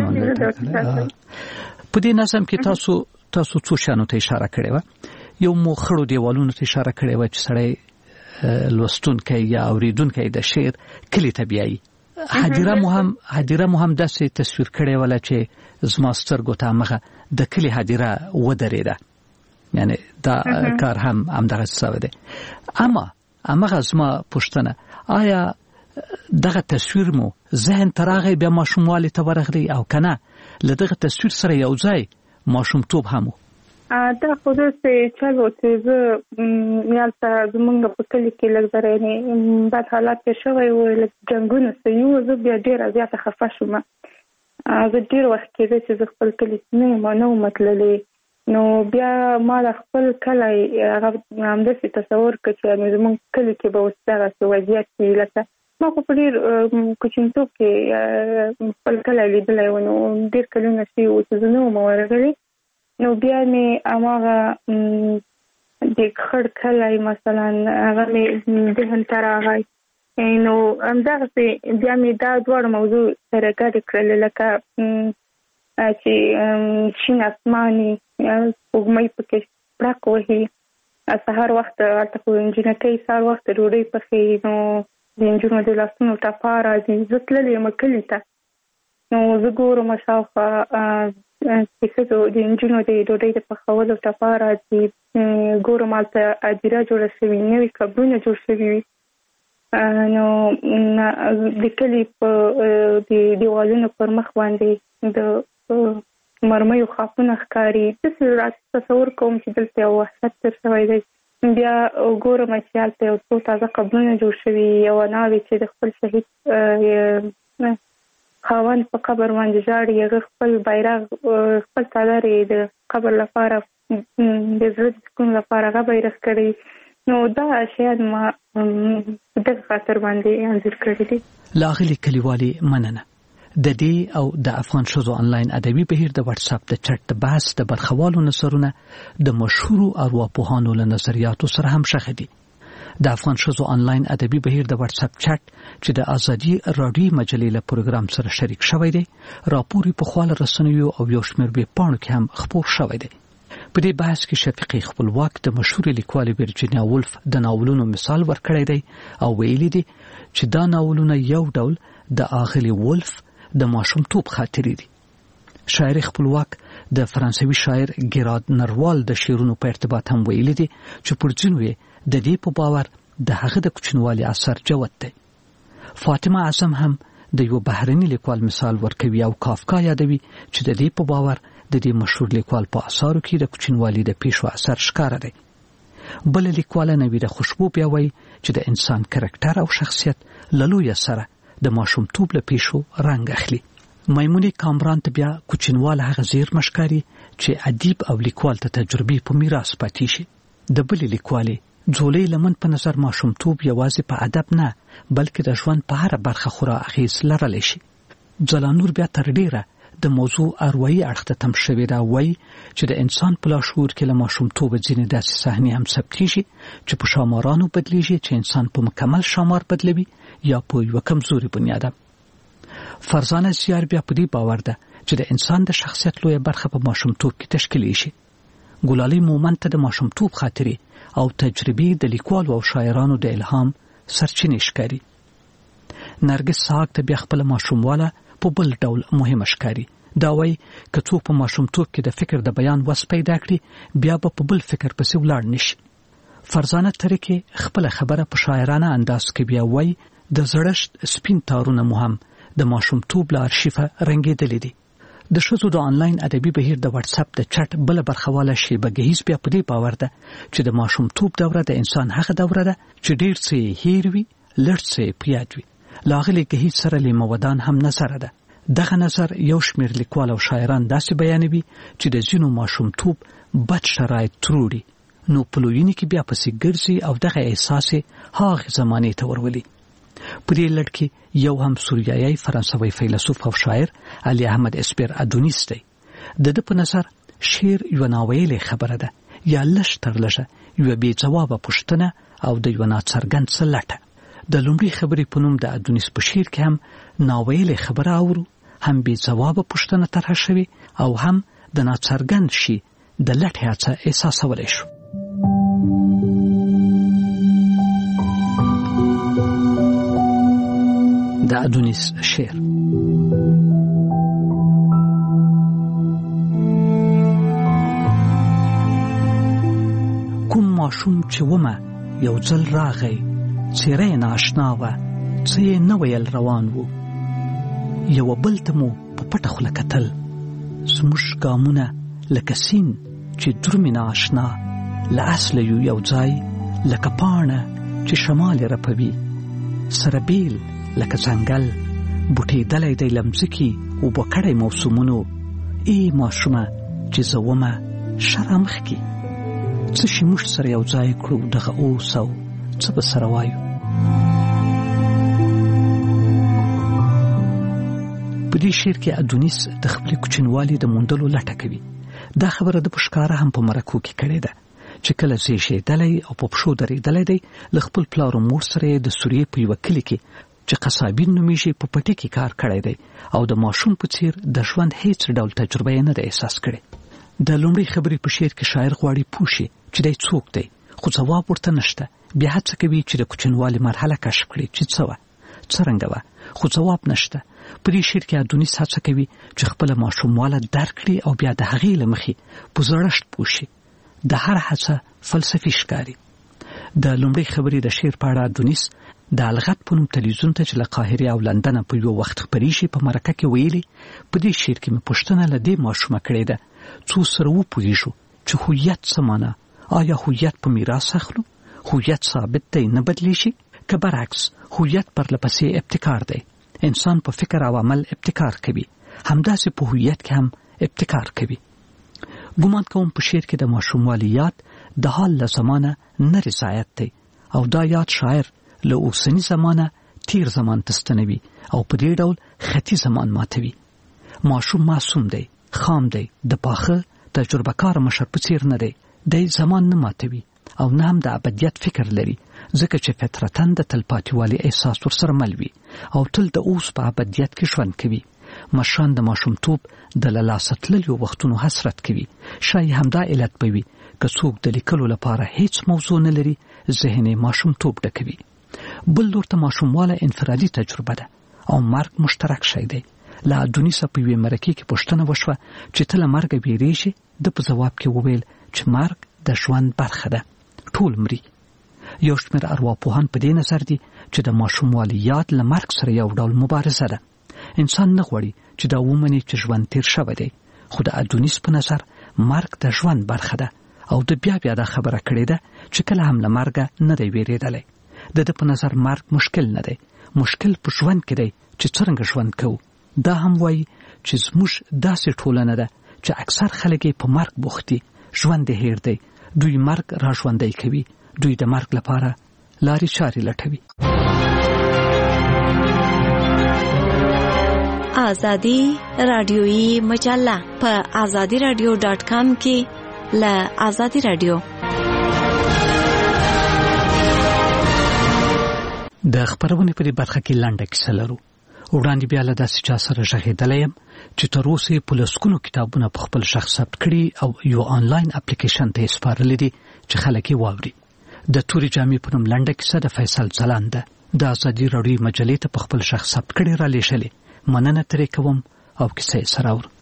S19: په دې نظم کې تاسو څو شیانو ته اشاره کړې وه. یو مو خړو دیوالونو ته اشاره کړې وه چې سړی لوستونکی یا اوریدونکی د شعر کلي ته بیایي. هدیره مو هم داسې تصویر کړې وله چې زما سترګو ته همغه د کلي هدیره ودرېده، یعنی دا کار هم همدغه څه دی. اما همغه زما پوښتنه، آیا دغه تصویر مو ذهن ته راغی بیا ماشوموالي ته ورغلی او که نه له دغه تصویر سره یو ځای ماشومتوب هم و؟
S10: دا خو داسې چل و چې زه هلته زمونږ په کلي کې لږ ذره بد حالات تېر شوی و، لږ جنګونه سوي وو، زه بیا ډېره زیاته خفه شوم. زه ډېر وخت کېده چې زه خپل کلي نه وم تللی، نو بیا ما د خپل کلی هغه همداسې تصور کړ چې زمونږ کلي کې به اوس دغسې وضعیت وي. لکه ما خو په ډېر کوچنیتوب کې خپل کلی لیدلی و، نو ډېر کلونه شوي وو چې زه نه وم ورغلې، نو بیا مې هماغه د خړ کلی مثلا هغه مې ذهن ته راغی، نو همدغسې بیا مې دا دواړه موضوع سره ګډې کړلې، لکه چې شین اسماني سپوږمۍ پکې پړق وهي، سهار وخت هلته خو نجونکۍ سهار وخت ډوډۍ پخوي، نو د نجونو د لاسونو ټپه راځي. زه تللې یم کلي ته، نو زه ګورم شاوخوا چې ښځو د نجونو د ډوډۍ د پخولو ټپه راځي، ګورم هلته هدیره جوړه شوي، نوي قبرونه جوړ شوي وي، نو د کلي په دیوالونو پر مخ باندې د مرمیو خاپونه ښکاري. داسې تصور کوم چې دلته یو وحشت تېر شوی دی. بیا ګورم چې هلته یو څو تازه قبرونه جوړ شوي، یوه ناوې چې د خپل شهید خاوند په قبر باندې ژاړي، هغه خپل بیرغ خپل څادر یې د قبر لپاره د زړه د سکون لپاره هغه بیرغ کړی. نو دا شیان ما دغه خاطر باندې انځور کړي دي.
S19: لاغلي کلیوالي مننه. د دې او د افغان ښځو آنلاین ادبي بهیر د واتس اپ د چټ د بحث د برخوالو نظرونه د مشهورو ارواپوهانو له نظریاتو سره هم شخه دي. د افغان ښځو آنلاین ادبي بهیر د واتس اپ چټ چې د ازادي راډیو مجلې له پروګرام سره شریک شوی دی، راپورې په خواله رسنیو او یو شمېر ویبپاڼو کې هم خپور شوی دی. په دې بحث کې شفیقي خپلواک د مشهور لیکوال ورجینیا وولف د ناولونو مثال ورکړی دی او ویلي دی چې دا ناولونه یو ډول د اغلي وولف د ماشومتوب خاطرې دي. شاعر خپلواک د فرانسوي شاعر ګیراد نروال د شعرونو په ارتباط هم ویلي دي چې پر ځینو د دې په باور د هغه د کوچنوالي اثر جوت دی. فاطمه اعظم هم د یو بهرني لیکوال مثال ورکوي او کافکا یادوي چې د دې په باور د دې مشهور لیکوال په اثارو کې د کوچنوالي د پیښو اثر ښکاره دی. بل لیکوال نویده خوشبو بیا وایي چې د انسان کرکټر او شخصیت له لویه سره د ماشومتوب له پیښو رنګ اخلي. میمونې کامران ته بیا کوچنوال هغه زیرمه ښکاري چې ادیب او لیکوال ته تجربې په میراث پاتې شي. د بلې لیکوالې ځولۍ لمن په نظر ماشومتوب یوازې په ادب نه بلکې د ژوند په هره برخه خورا اغیز لرلی شي. ځلانور بیا تر ډیره د موضوع اروایي اړخ ته تم شوې ده. وایي چې د انسان په لاشعور کې له ماشومتوبه ځینې داسې صحنې هم ثبتېږي چې په شامارانو بدلیږي چې انسان په مکمل شامار بدلوي یا په یوه کمزوري بنیاده. فرزانه زیار بیا په دې باور ده چې د انسان د شخصیت لویه برخه په ماشومتوب کې تشکیلی شي. ګلالۍ مومند ته د ماشومتوب خاطرې او تجربې د لیکوالو او شاعرانو د الهام سرچینې ښکاري. نرګس ساق ته بیا خپله ماشومواله په بل ډول مهمه ښکاري. دا وایي که څوک په ماشومتوب کې د فکر د بیان وس پیدا کړي بیا به په بل فکر پسې ولاړ نشي. فرزانه ترکې خپله خبره په شاعرانه انداز کې بیا وایي د زړښت سپین تارونه مو هم د ماشومتوب له ارشیفه رنګېدلي دي. د ښځو د آنلاین ادبي بهیر د واتساپ د چټ بله برخواله شیبه ګهیز بیا په دې باور ده چې د ماشومتوب دوره د انسان هغه دوره ده چې ډېر څه یې هیر وي، لږ څه یې په یاد وي. له هغې ګهیز سره لیمودان هم نظره ده. دغه نظر یو شمېر لیکوال او شاعران داسې بیانوي چې د ځینو ماشومتوب بد شرایط تروړي نو په لویینې کې بیا پسې ګرځي او دغه احساس یې هغې زمانې ته ورولي. په دې لړ کې یو هم سوریایي فرانسوي فیلسوف او شاعر علي احمد اسپیر ادونیس دی. د ده په نظر شعر یوه ناویلې خبره ده یا لږ تر لږه یوه بې ځوابه پوښتنه او د یوه ناڅرګند څه لټه. د لومړي خبرې په نوم د ادونیس په شعر کې هم ناویلې خبره اورو، هم بې ځوابه پوښتنه طرحه شوې او هم د ناڅرګند شي د لټې هڅه احساسولی شو. د ادونیس شعر کوم ماشوم چې ومه یو ځل راغی څېره یې نااشنا وه څه یې نه ویل روان وو یوه بل ته مو په پټه خوله کتل زموږ ګامونه لکه سیند چې درومې نااشنا له اصله یو یو ځای لکه پاڼه چې شمال یې رپوي سره بیل لکه ځنګل بوټېدلی دی له مځکې اوبه کړی موسمونو ای ماشومه چې زه ومه شره مخکې څه شي موږ سره یو ځای کړو دغه اوس او څه به سره وایو. په دې شعر کې ادونیس د خپلې کوچنوالي د موندلو لټه کوي. دا خبره د په ښکاره هم په مرکو کې کړې ده چې کله زیږېدلی او په پښو درېدلی دی له خپل پلار او مور سره یې د سوریې په یوه کلي کې چې قصابین نومیږي په پټي کې کار کړی دی او د ماشوم په څیر د ژوند هیڅ ډول تجربه یې نه ده احساس کړې. د لومړۍ خبرې په شعر کې شاعر غواړي پوه شي چې دی څوک دی خو ځواب ورته نشته. بیا هڅه کوي چې د کوچنوالي مرحله کشف کړي چې څه وه څرنګه وه خو ځواب نشته. په دې شعر کې ادونیس هڅه کوي چې خپله ماشومواله درک کړي او بیا د هغې له مخې په زړښت پوه شي. د هر هڅه فلسفي ښکاري. د لومړۍ خبرې د شعر په اړه ادونیس د الغت په نوم تلویزیون ته چې له قاهرې او لندنه په یو وخت خپریږي په مرکه کې ویلي په دې شعر کې مې پوښتنه له دې ماشومه کړې ده څو سره وپوهېږو چې هویت څه معنی آیا هویت په میراث اخلو هویت ثابت دی نه بدلیږي که برعکس هویت پرلپسې ابتکار دی انسان په فکر او عمل ابتکار کوي همداسې په هویت کې هم ابتکار کوي. ګمان کوم په شعر کې د ماشوموالي یاد د حال له زمانه نه رضایت دی او دا یاد شاعر له اوسني زمانه تیر زمان تستنوي او په دې ډول خطي زمان ماتوي. ماشوم معصوم دی خام دی د پاخه تجربه کار مشر په څیر نه دی د زمان نه ماتوي او نه هم د ابدیت فکر لري ځکه چې فطرتاً د تلپاتیوالي احساس ورسره مل وي او تل د اوس په ابدیت کې ژوند کوي. مشران د ماشومتوب د له لاسه تللیو وختونو حسرت کوي. شاید همدا علت به وي که څوک د لیکلو لپاره هیڅ موضوع نه لري ذهن یې ماشومتوب ډکوي. بل لور ته ماشومواله انفرادي تجربه ده او مرګ مشترک شی دی. له ادونیسه په یوې مرکې کې پوښتنه وشوه چې ته له مرګه بیریږې؟ ده په ځواب کې وویل چې مرګ د ژوند برخه ده ټول مري. یو شمېر ارواپوهان په دې نظر دي چې د ماشوموالي یاد له مرګ سره یو ډول مبارزه ده. انسان نه غواړي چې دا ومني چې ژوند تیر شوی دی خو د ادونیس په نظر مرګ د ژوند برخه ده او د بیا دا خبره کړې ده چې کله هم له مرګه نه دی ویریدلی. د ده په نظر مرګ مشکل نه دی مشکل په ژوند کې دی چې څرنګه ژوند کوو دا هم وایي چې زموږ داسې ټولنه ده چې اکثر خلک په مرګ بوخت دي، ژوند یې هیر دی، دوی مرګ را ژوندی کوي، دوی د مرګ لپاره لارې چارې لټوي.
S1: آزادی رادیویی مجله په azadiradio.com کې له آزادی رادیو.
S19: د خبرونې په دې برخه کې لنډه کیسه لرو. وړاندې بیا له داسې چا سره غږېدلی یم چې تر اوسه په لسګونو کتابونه په خپل شخص ثبت کړي او یو آنلاین اپلیکیشن ته یې سپارلی دي چې خلک یې واوري. د تورې جامې په نوم لنډه کیسه د فیصل ځلاند ده. د آزادي راډیو مجلې ته په خپل شخص ثبت کړي را لیږلې. مننه ترې کوم او کیسه یې سره اورو.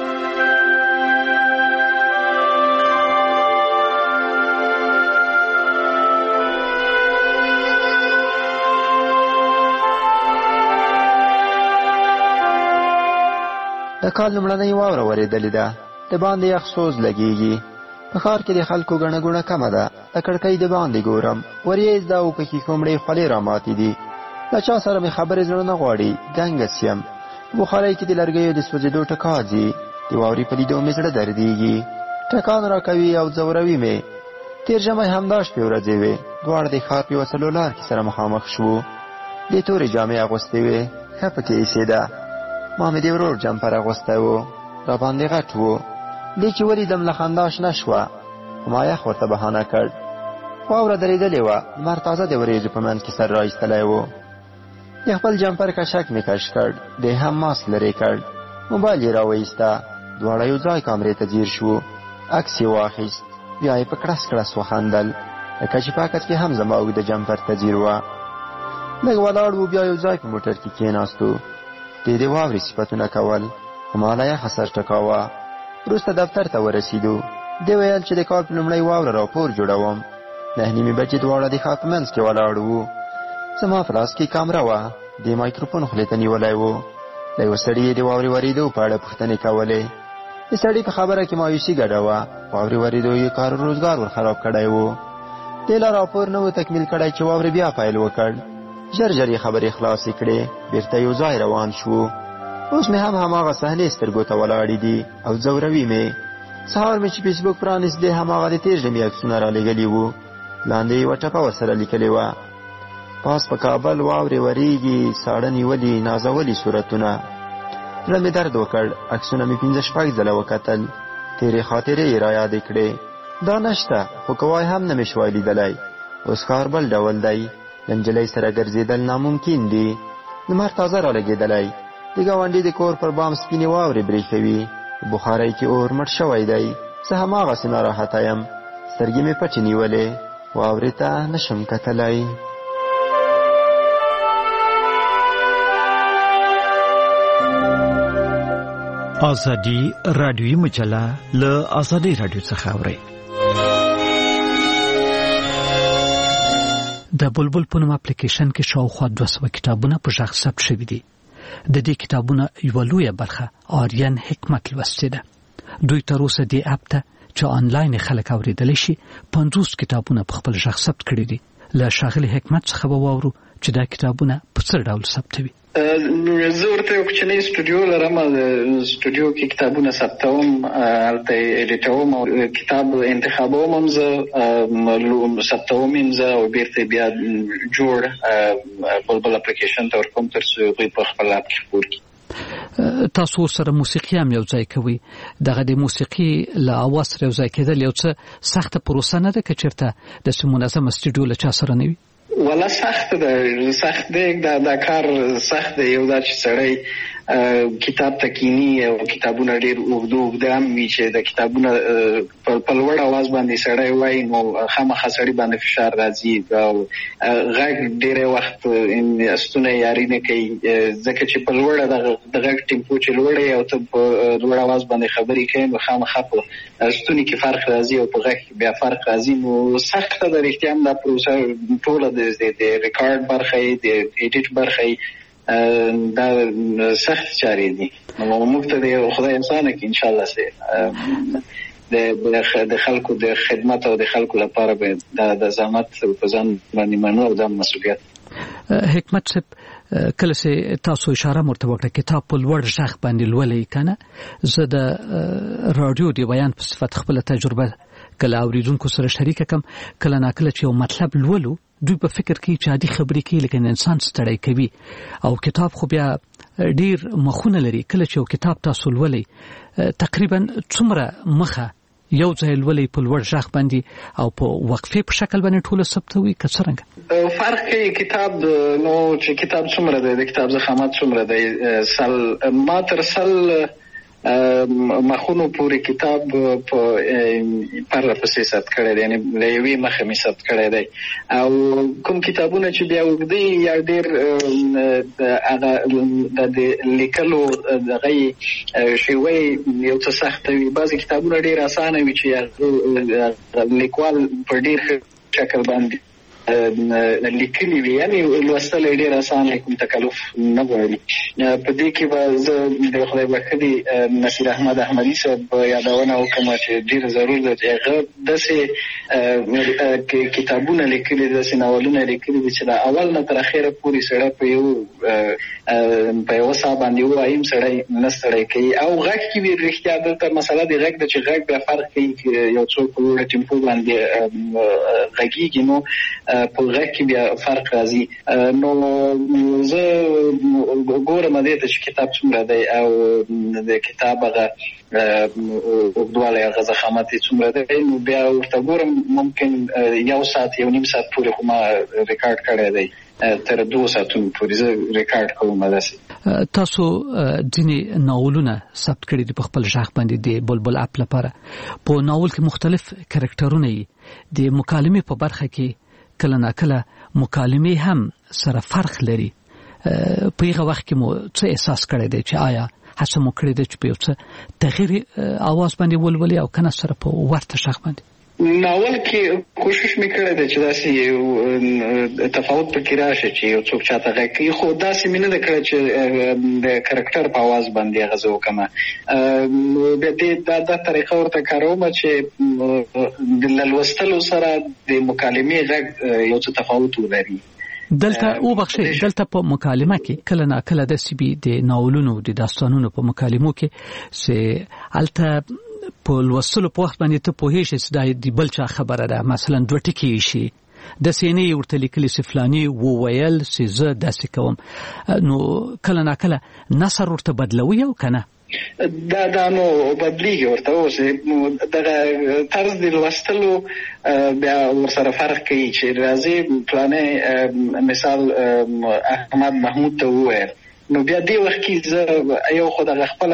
S21: د کال لومړنۍ واوره ورېدلې ده. د باندې یخ سوز لګېږي. په ښار کې د خلکو ګڼه ګوڼه کمه ده. د کړکۍ د باندې ګورم، وریځ ده او پکې کومړې خولې راماتې دي. له چا سره مې خبرې زړه نه غواړي، ګنګس یم. بخارۍ کې د لرګیو د سوځېدو ټکاځي. د واورې په لیدو مې زړه دردېږي، ټکان راکوي او ځوروي مې. تېر ژمی همدا شپې ورځې وې. دواړه د ښار په یوه څلور کې سره مخامخ شوو. د تورې جامې اغوستې وې، ښه پکې ایسېده. ما مې د ورور جمپر اغوستی و، را باندې غټ و. دې چې ولیدم له خندا شنه شوه، خو ما یخ ورته بهانه کړ. واوره درېدلې وه، لمر تازه د وریځو په منځ کې سر را ایستلی و. د خپل جمپر کشک مې کش کړ، دی هم ماسک لرې کړ. موبایل یې راوایسته. دواړه یو ځای کامرې ته ځیر شو. عکس یې واخیست، بیا یې په کړس کړس وخندل، لکه چې په عکس کې هم زما اوږده جمپر ته ځیر وه. لږ ولاړ و، بیا یو ځای په موټر کې کېناستو. د واورې صفتونه کول، خو ما له یخه سر ټکاوه. وروسته دفتر ته ورسېدو. دی ویل چې د کال په لومړۍ واوره راپور جوړوم. 9:30 بجې دواړه د ښار په منځ کې ولاړ وو. زما په لاس کې کامره وه، د مایکروفون خولې ته نیولی و. له یوه سړي یې د واورې ورېدو په اړه پوښتنې کولې. د سړي په خبره کې مایوسي ګډه وه. واورې ورېدو یې کار و روزګار ور خراب کړی و. دی لا راپور نه و تکمیل کړی چې واورې بیا پیل وکړ. ژر ژر یې خبرې خلاصې کړې، بېرته یو ځای روان شو. اوس مې هم هماغه صحنې سترګو ته ولاړې دي او ځوروي مې. سهار مې چې فیسبوک پرانیست، دی هماغه د تېر ژمي عکسونه رالېږلي وو. لاندې یې یوه ټپه ورسره لیکلې وه: پاس په کابل واورې ورېږي، ساړه نیولي نازولي صورتونه. زړه مې درد وکړ. عکسونه مې 5-6 ځله وکتل. تېرې خاطرې یې رایادې کړې. دا نشته، خو کوای هم نه مې شوای لیدلی. اوس ښار بل ډول دی. د نجلۍ سره ګرځېدل ناممکن دي. لمر تازه رالګېدلی. د ګاونډي د کور پر بام سپینې واورې برېښوي. بخارۍ کې اور مړ شوی دی. زه هماغسې ناراحته یم. سترګې مې پټې نیولې، واورې ته نشم کتلی.
S19: آزادي رادیویی مجله له آزادي رادیو څخه اورئ. د بلبل په نوم اپلیکیشن کې شاوخوا 200 کتابونه په غږ ثبت شوي دي. د دې کتابونو یوه لویه برخه آریان حکمت لوستې ده. دوی تر اوسه دې اپ ته چې آنلاین خلک اورېدلی شي 50 کتابونه په خپل غږ ثبت کړي دي. له ښاغلي حکمت څخه به واورو چې دا کتابونه په څه ډول ثبتوي.
S22: زه ورته یو کوچنی سټوډیو لرم. سټوډیو کې کتابونه ثبتوم، هلته ایډیټوم او کتاب انتخابوم هم زه، ثبتوم هم زه او بیرته بیا جوړ بلبل اپلیکیشن ته ورکوم تر څو دوی په خپل اپ کې خپور کړي.
S19: تاسو سره موسیقي هم یو ځای کوي. دغه د موسیقي له اواز سره یو ځای کېدل یو څه سخته پروسه نه ده که چېرته داسې منظمه سټوډیو له چا سره نه وي؟
S22: ولا سخت ده، سخت دی. دا کار سخت دی. یو دا چې سړی کتاب ته کینی او کتابونه ډېر اوږده هم وي چې د کتابونه په لوړ اواز باندې سړی وایي نو خامخا سړي باندې فشار راځي او غږ ډېری وخت ستونه یاري نه کوي، ځکه چې په لوړه د غږ ټیمپو چې لوړه او ته په لوړ اواز باندې خبرې کوي نو خامخا په ستوني کې فرق راځي او په غږ کې بیا فرق راځي. نو سخته ده رښتیا هم دا پروسه ټوله د ریکارډ برخه یې د ایډیټ برخه یې دا سخت چارې دي. نو موږ ته د خدای انسانه کې انشاءالله سه د خلکو د خدمت او د خلکو لپاره به د زحمت په ځان باندې منو او د مسؤلیت.
S19: حکمت صاحب، کله چې تاسو اشاره مرته وکړه کتاب په لوړ ژغ باندې لولئ کنه زه د رادیو دی بیان په صفت خپل تجربه کله اوریدونکو سره شریک کم کله ناکله چې یو مطلب لولو دوی په فکر کې چې عادي خبرې کوي لیکن انسان ستړی کوي او کتاب خو بیا ډیر مخونه لري کله چې یو کتاب تاسو لولئ تقریبا څومره مخه یو ځای لولئ په لوړ ژغ باندې او په وقفې په شکل باندې ټوله ثبتوي که څرنګه
S22: فرق کوي کتاب نو چې کتاب څومره دی د کتاب ضخامت څومره دی ما تر سل مخونو پورې کتاب په پرله پسې ثبت کړی دی یعنی له یوې مخه مې ثبت کړی دی او کوم کتابونه چې بیا اوږده یا ډېر هغه د لیکلو دغه شیوه یو څه سخته وي بعضې کتابونه ډېر اسانه وي چې لیکوال په ډېر ښه شکل باندې لیکلي وي یعنی لوستل یې ډېر اسانه کوم تکلف نه غواړي په دې کې به زه د خدای بښلي نصیر احمد احمدي صاحب یادونه وکړم چې ډېر ضرور ده چې هغه داسې کتابونه لیکلي داسې ناولونه لیکلي دي چې د اول نه تر اخره پورې سړی په یوه ساه باندې ووایم سړی نه ستړی کوي او غږ کې وي رښتیا دلته مسله د غږ ده چې غږ بیا فرق کوي یو څوک په لوړه ټیمپو باندې غږیږي نو په غږ کې بیا فرق راځي نو زه ګورم دې ته چې کتاب څومره دی او د کتاب هغه اوږدوالی هغه ضخامت یې څومره دی نو بیا ورته ګورم ممکن یو ساعت یو نیم ساعت پورې خو ما ریکارډ کړی دی تر 2 ساعتونو پورې زه ریکارډ کوم داسې
S19: تاسو ځینې ناولونه ثبت کړي دي په خپل ژغ باندې د بلبل اپ لپاره په ناول کې مختلف کرکټرونه دي د مکالمې په برخه کې کله ناکله مکالمې هم سره فرق لري په هغه وخت کې مو څه احساس کړی دی چې آیا هڅه مو کړې ده چې په یو څه تغییر اواز باندې ولولي او کنه سره په ورته ژغ باندې
S22: ناول کې کوشش مې کړی دی چې داسې یو تفاوت پکې راشي چې یو څوک چاته غږ کوي خو داسې مې نه ده کړی چې د کرکټر په اواز باندې هغه زه وکړم بیا دې دا طریقه ورته کاروم چې د لوستلو سره د مکالمې غږ یو څه تفاوت ولري
S19: دلته دلته په مکالمه کې کله ناکله د سیبي د ناولونو د داستانونو په مکالمو کې سه الته په لوستلو په وخت باندې ته پوهیږې چې دا د بل چا خبره ده مثلا دوه ټکي شي د سینې ورته لیکلي سفلانی وویل چې زه داسې کوم نو کله ناکله نثر ورته بدلوي او کنه
S22: دا نو بدلیږي ورته اوس دغه طرز د لوستلو بیا ورسره فرق کوي چې راځي پلانې مثال احمد محمود ته وویل نو بیا دې وخت کې زه یو خو دغه خپل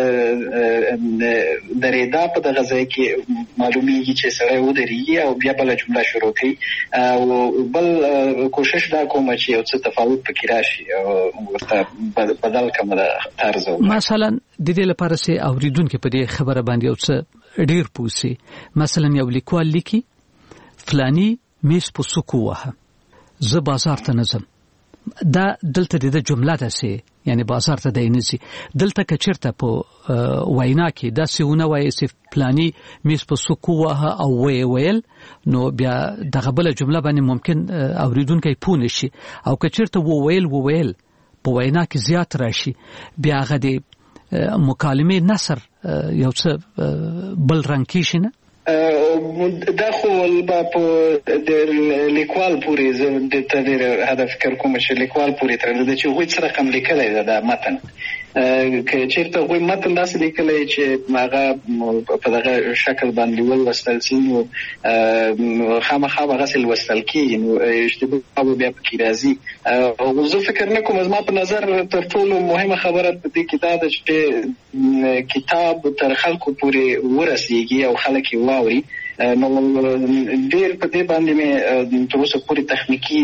S22: درېدا په دغه ځای کې معلومیږي چې سړی ودرېږي او بیا بله جمله شروع کوي او بل کوشش دا کوم چې یو څه تفاوت پکې راشي او ورته بدل کړم د طرز
S19: مثلا د دې لپاره چې اورېدونکي په دې خبره باندې یو څه ډېر پوه شي مثلا یو لیکوال لیکي فلانی میز په سکو وهه زه بازار ته نه ځم دا دلته د جمله ده سي یعنی بازار ته دی نسی دلته کچرته په وینا کې دا سونه وایي چې پلاني میس په سکو وه او ویل نو بیا دغه بل جمله باندې ممکن اوریدونکو پونه شي او کچرته ویل په وینا کې زیات راشي بیا هغه د مکالمې نثر یو څه بل رنګ کې شي نه
S22: دا خو په د لیکوال پورې زه د تدیر هدف فکر کوم چې لیکوال پورې تر دې چې هغوی څه رقم لیکلی ده د متن که چېرته هغوی متن داسې لیکلی چې هغه په دغه شکل باندې ولوستل شي نو خامخا به هغسې لوستل کېږي نو اشتباه به بیا پکې راځي او زه فکر نه کوم زما په نظر تر ټولو مهمه خبره په دې کې دا ده چې کتاب تر خلکو پورې ورسېږي او خلک یې واوري نو ډېر په دې باندې مې تر اوسه پورې تخنیکي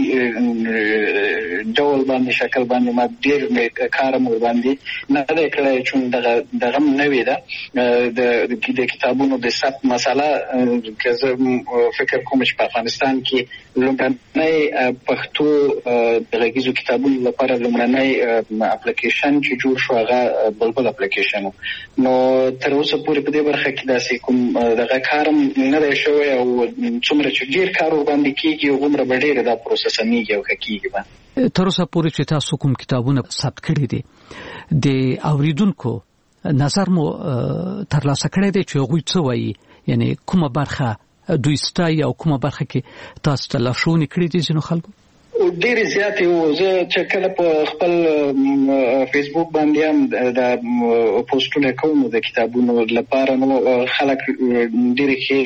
S22: ډول باندې شکل باندې ما ډېر کار مو باندې نه دی کړی چې دغه نوې ده د کتابونو د ثبت مسله که زه فکر کوم چې په افغانستان کې لومړنی پښتو د غږیزو کتابونو لپاره لومړنی اپلیکیشن چې جوړ شو هغه بلبل اپلیکیشن نو تر اوسه پورې په دې برخه کې داسې کوم دغه کارم نه دی شوی او څومره چې ډېر کار ورباندې کېږي هغومره به ډېره دا پروسه سمیږي او ښه کېږي به
S19: تر اوسه پورې چې تاسو کوم کتابونه ثبت کړي دي د اوریدونکو نظر مو ترلاسه کړی دی چې هغوی څه وایي، یعنی کومه برخه دوی ستایي او کومه برخه کې تاسو ته لارښوونې کړي دي ځینو خلکو؟
S22: ډېر زیات یو زه چې کله په خپل فیسبوک باندې هم د پوسټونه کوم د کتابونو لپاره، نو خلک ډېر ښه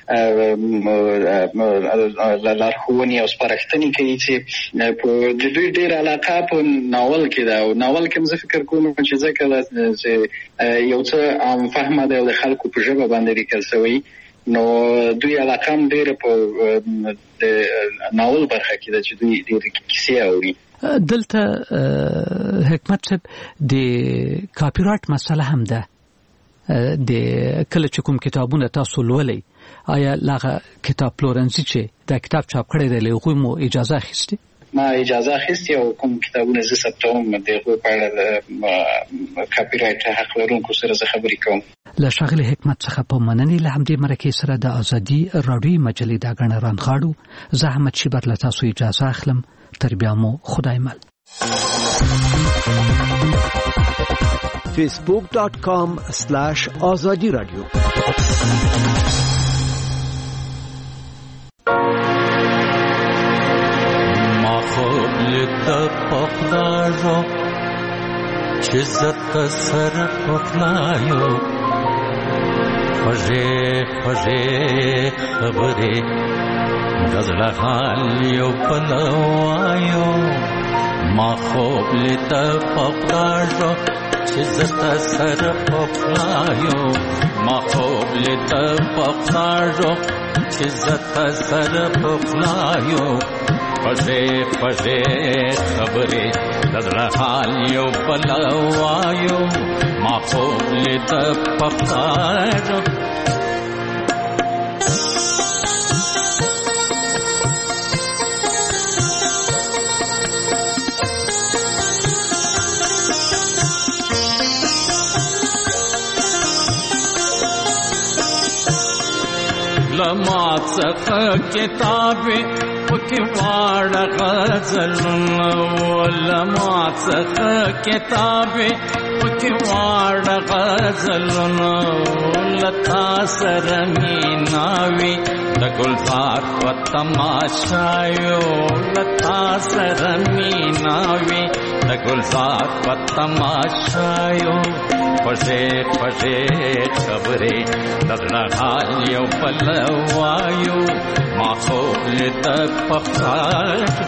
S22: لارښوونې او سپارښتنې کوي چې د دوی ډېر علاقه په ناول کې ده، او ناول کې زه فکر کوم چې ځکه چې یو څه عام فهمه ده او د خلکو په ژبه باندې لیکل شوی، نو دوی علاقه هم ډېره په د ناول برخه کې ده چې دوی ډېرې کیسې اوري.
S19: دلته حکمت صاحب د کاپی رایټ مسله هم ده، د کله چې کوم کتابونه تاسو لولئ آیا لاغه کتاب پلورنځي چې دا کتاب چاپ کړی دی له هغوی مو اجازه اخیستې؟
S22: ما اجازه اخیستې او کوم کتابونه زه ثبتوم د هغوی په اړه د کاپی رایټ حق لرونکو سره زه خبرې کوم.
S19: له ښاغلي حکمت څخه په مننې له همدې مرکې سره د ازادي راډیویي مجلې دا ګڼه رانغاړو. زه احمد شیبر له تاسو اجازه اخلم، تر بیا مو خدای مل.
S13: facebook.com/azadi radio
S14: پخلاجو چې زت سر پخلایو خوږې خوږې خبرې د زړه حال یو پلوایو ما خوب لیده پخلاجو چې زت سر پخلایو ما خوب لیده پخلاجو چې زت سر پخلایو خوږې خوږې خبرې د زړه حال یو پلوایو ما خوب لیده پخلاجو لما څخه کتابې پکې واړه غزلونه لما څخه کتابې پکې واړه غزلونه لتا سره میناوي د ګلزار په تماشایو لتا سره میناوي د ګلزار په تماشایو خوږې خوږې خبرې د زړه حال یو پلوایو ما خوب لیده پخلاجو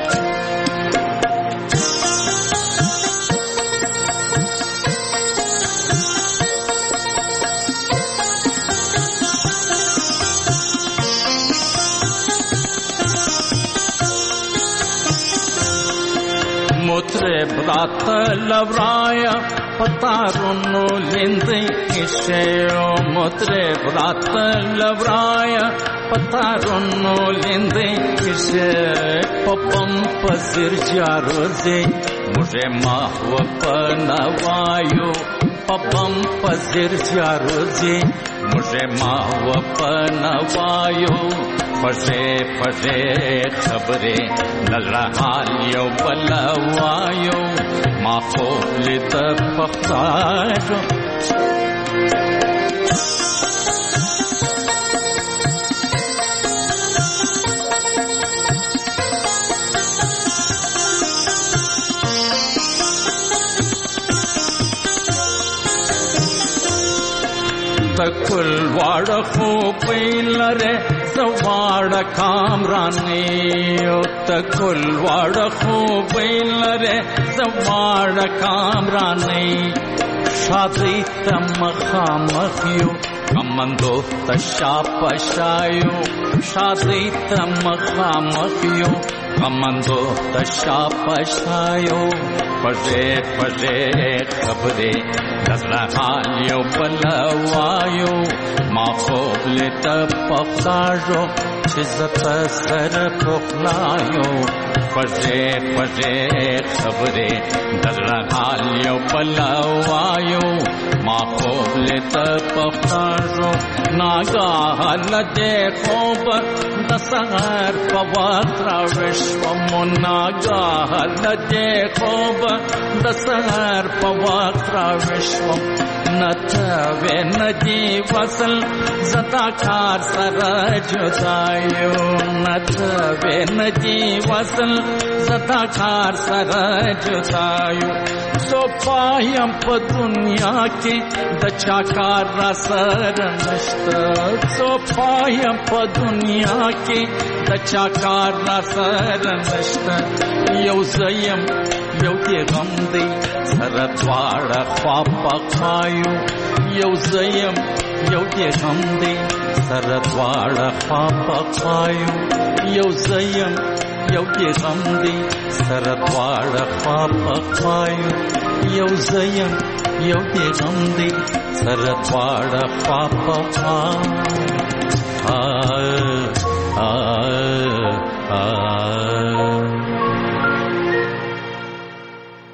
S14: مطرب رات لورایا پتارونو لیندې کښېو مطرب رات لورایا پتارونو لیندې کښې پپم پزر جاروځي موږه ما و پنوایو پپم پزر جاروځي موږه ما و پنوایو خوږې خوږې خبرې د زړه حال یو پلوایو ما خوب لیده پخلاجو تکل واړه خوبې لرې زواړه کامرانې او تکل واړه خوبې لرې زواړه کامرانې شادۍ ته مخامخ یو کمندو ته شا پشایو شادۍ ته مخامخ یو کمندو ته شا پشایو خوږې خوږې خبرې د زړه حال یو پلوایو ما خوب لیده پخلاجو چې زته سره پخلايو خوږې خوږې خبرې در حال یو بل وایو ما خوب لیته په خوږو ناګاه له دې خوب د سحر په وخت راویښوم ناګاه له دې خوب د سحر په وخت راویښوم نته ندی وصل زتا کار سره جدایو نته ندی وصل زتا کار سره جدایو زو پایم په دنیا کې د چا کار را سره نشته زو پایم په دنیا کې د چا کار را سره نشته یو زیم یو دې غم دی سره دواړه خوا پخایو یو زیم یو دې غم دی سره دواړه خوا پخایو یو زیم یو دې غم دی سره دواړه خوا پخایو یو زیم یو دې غم دی سره دواړه خوا پخایو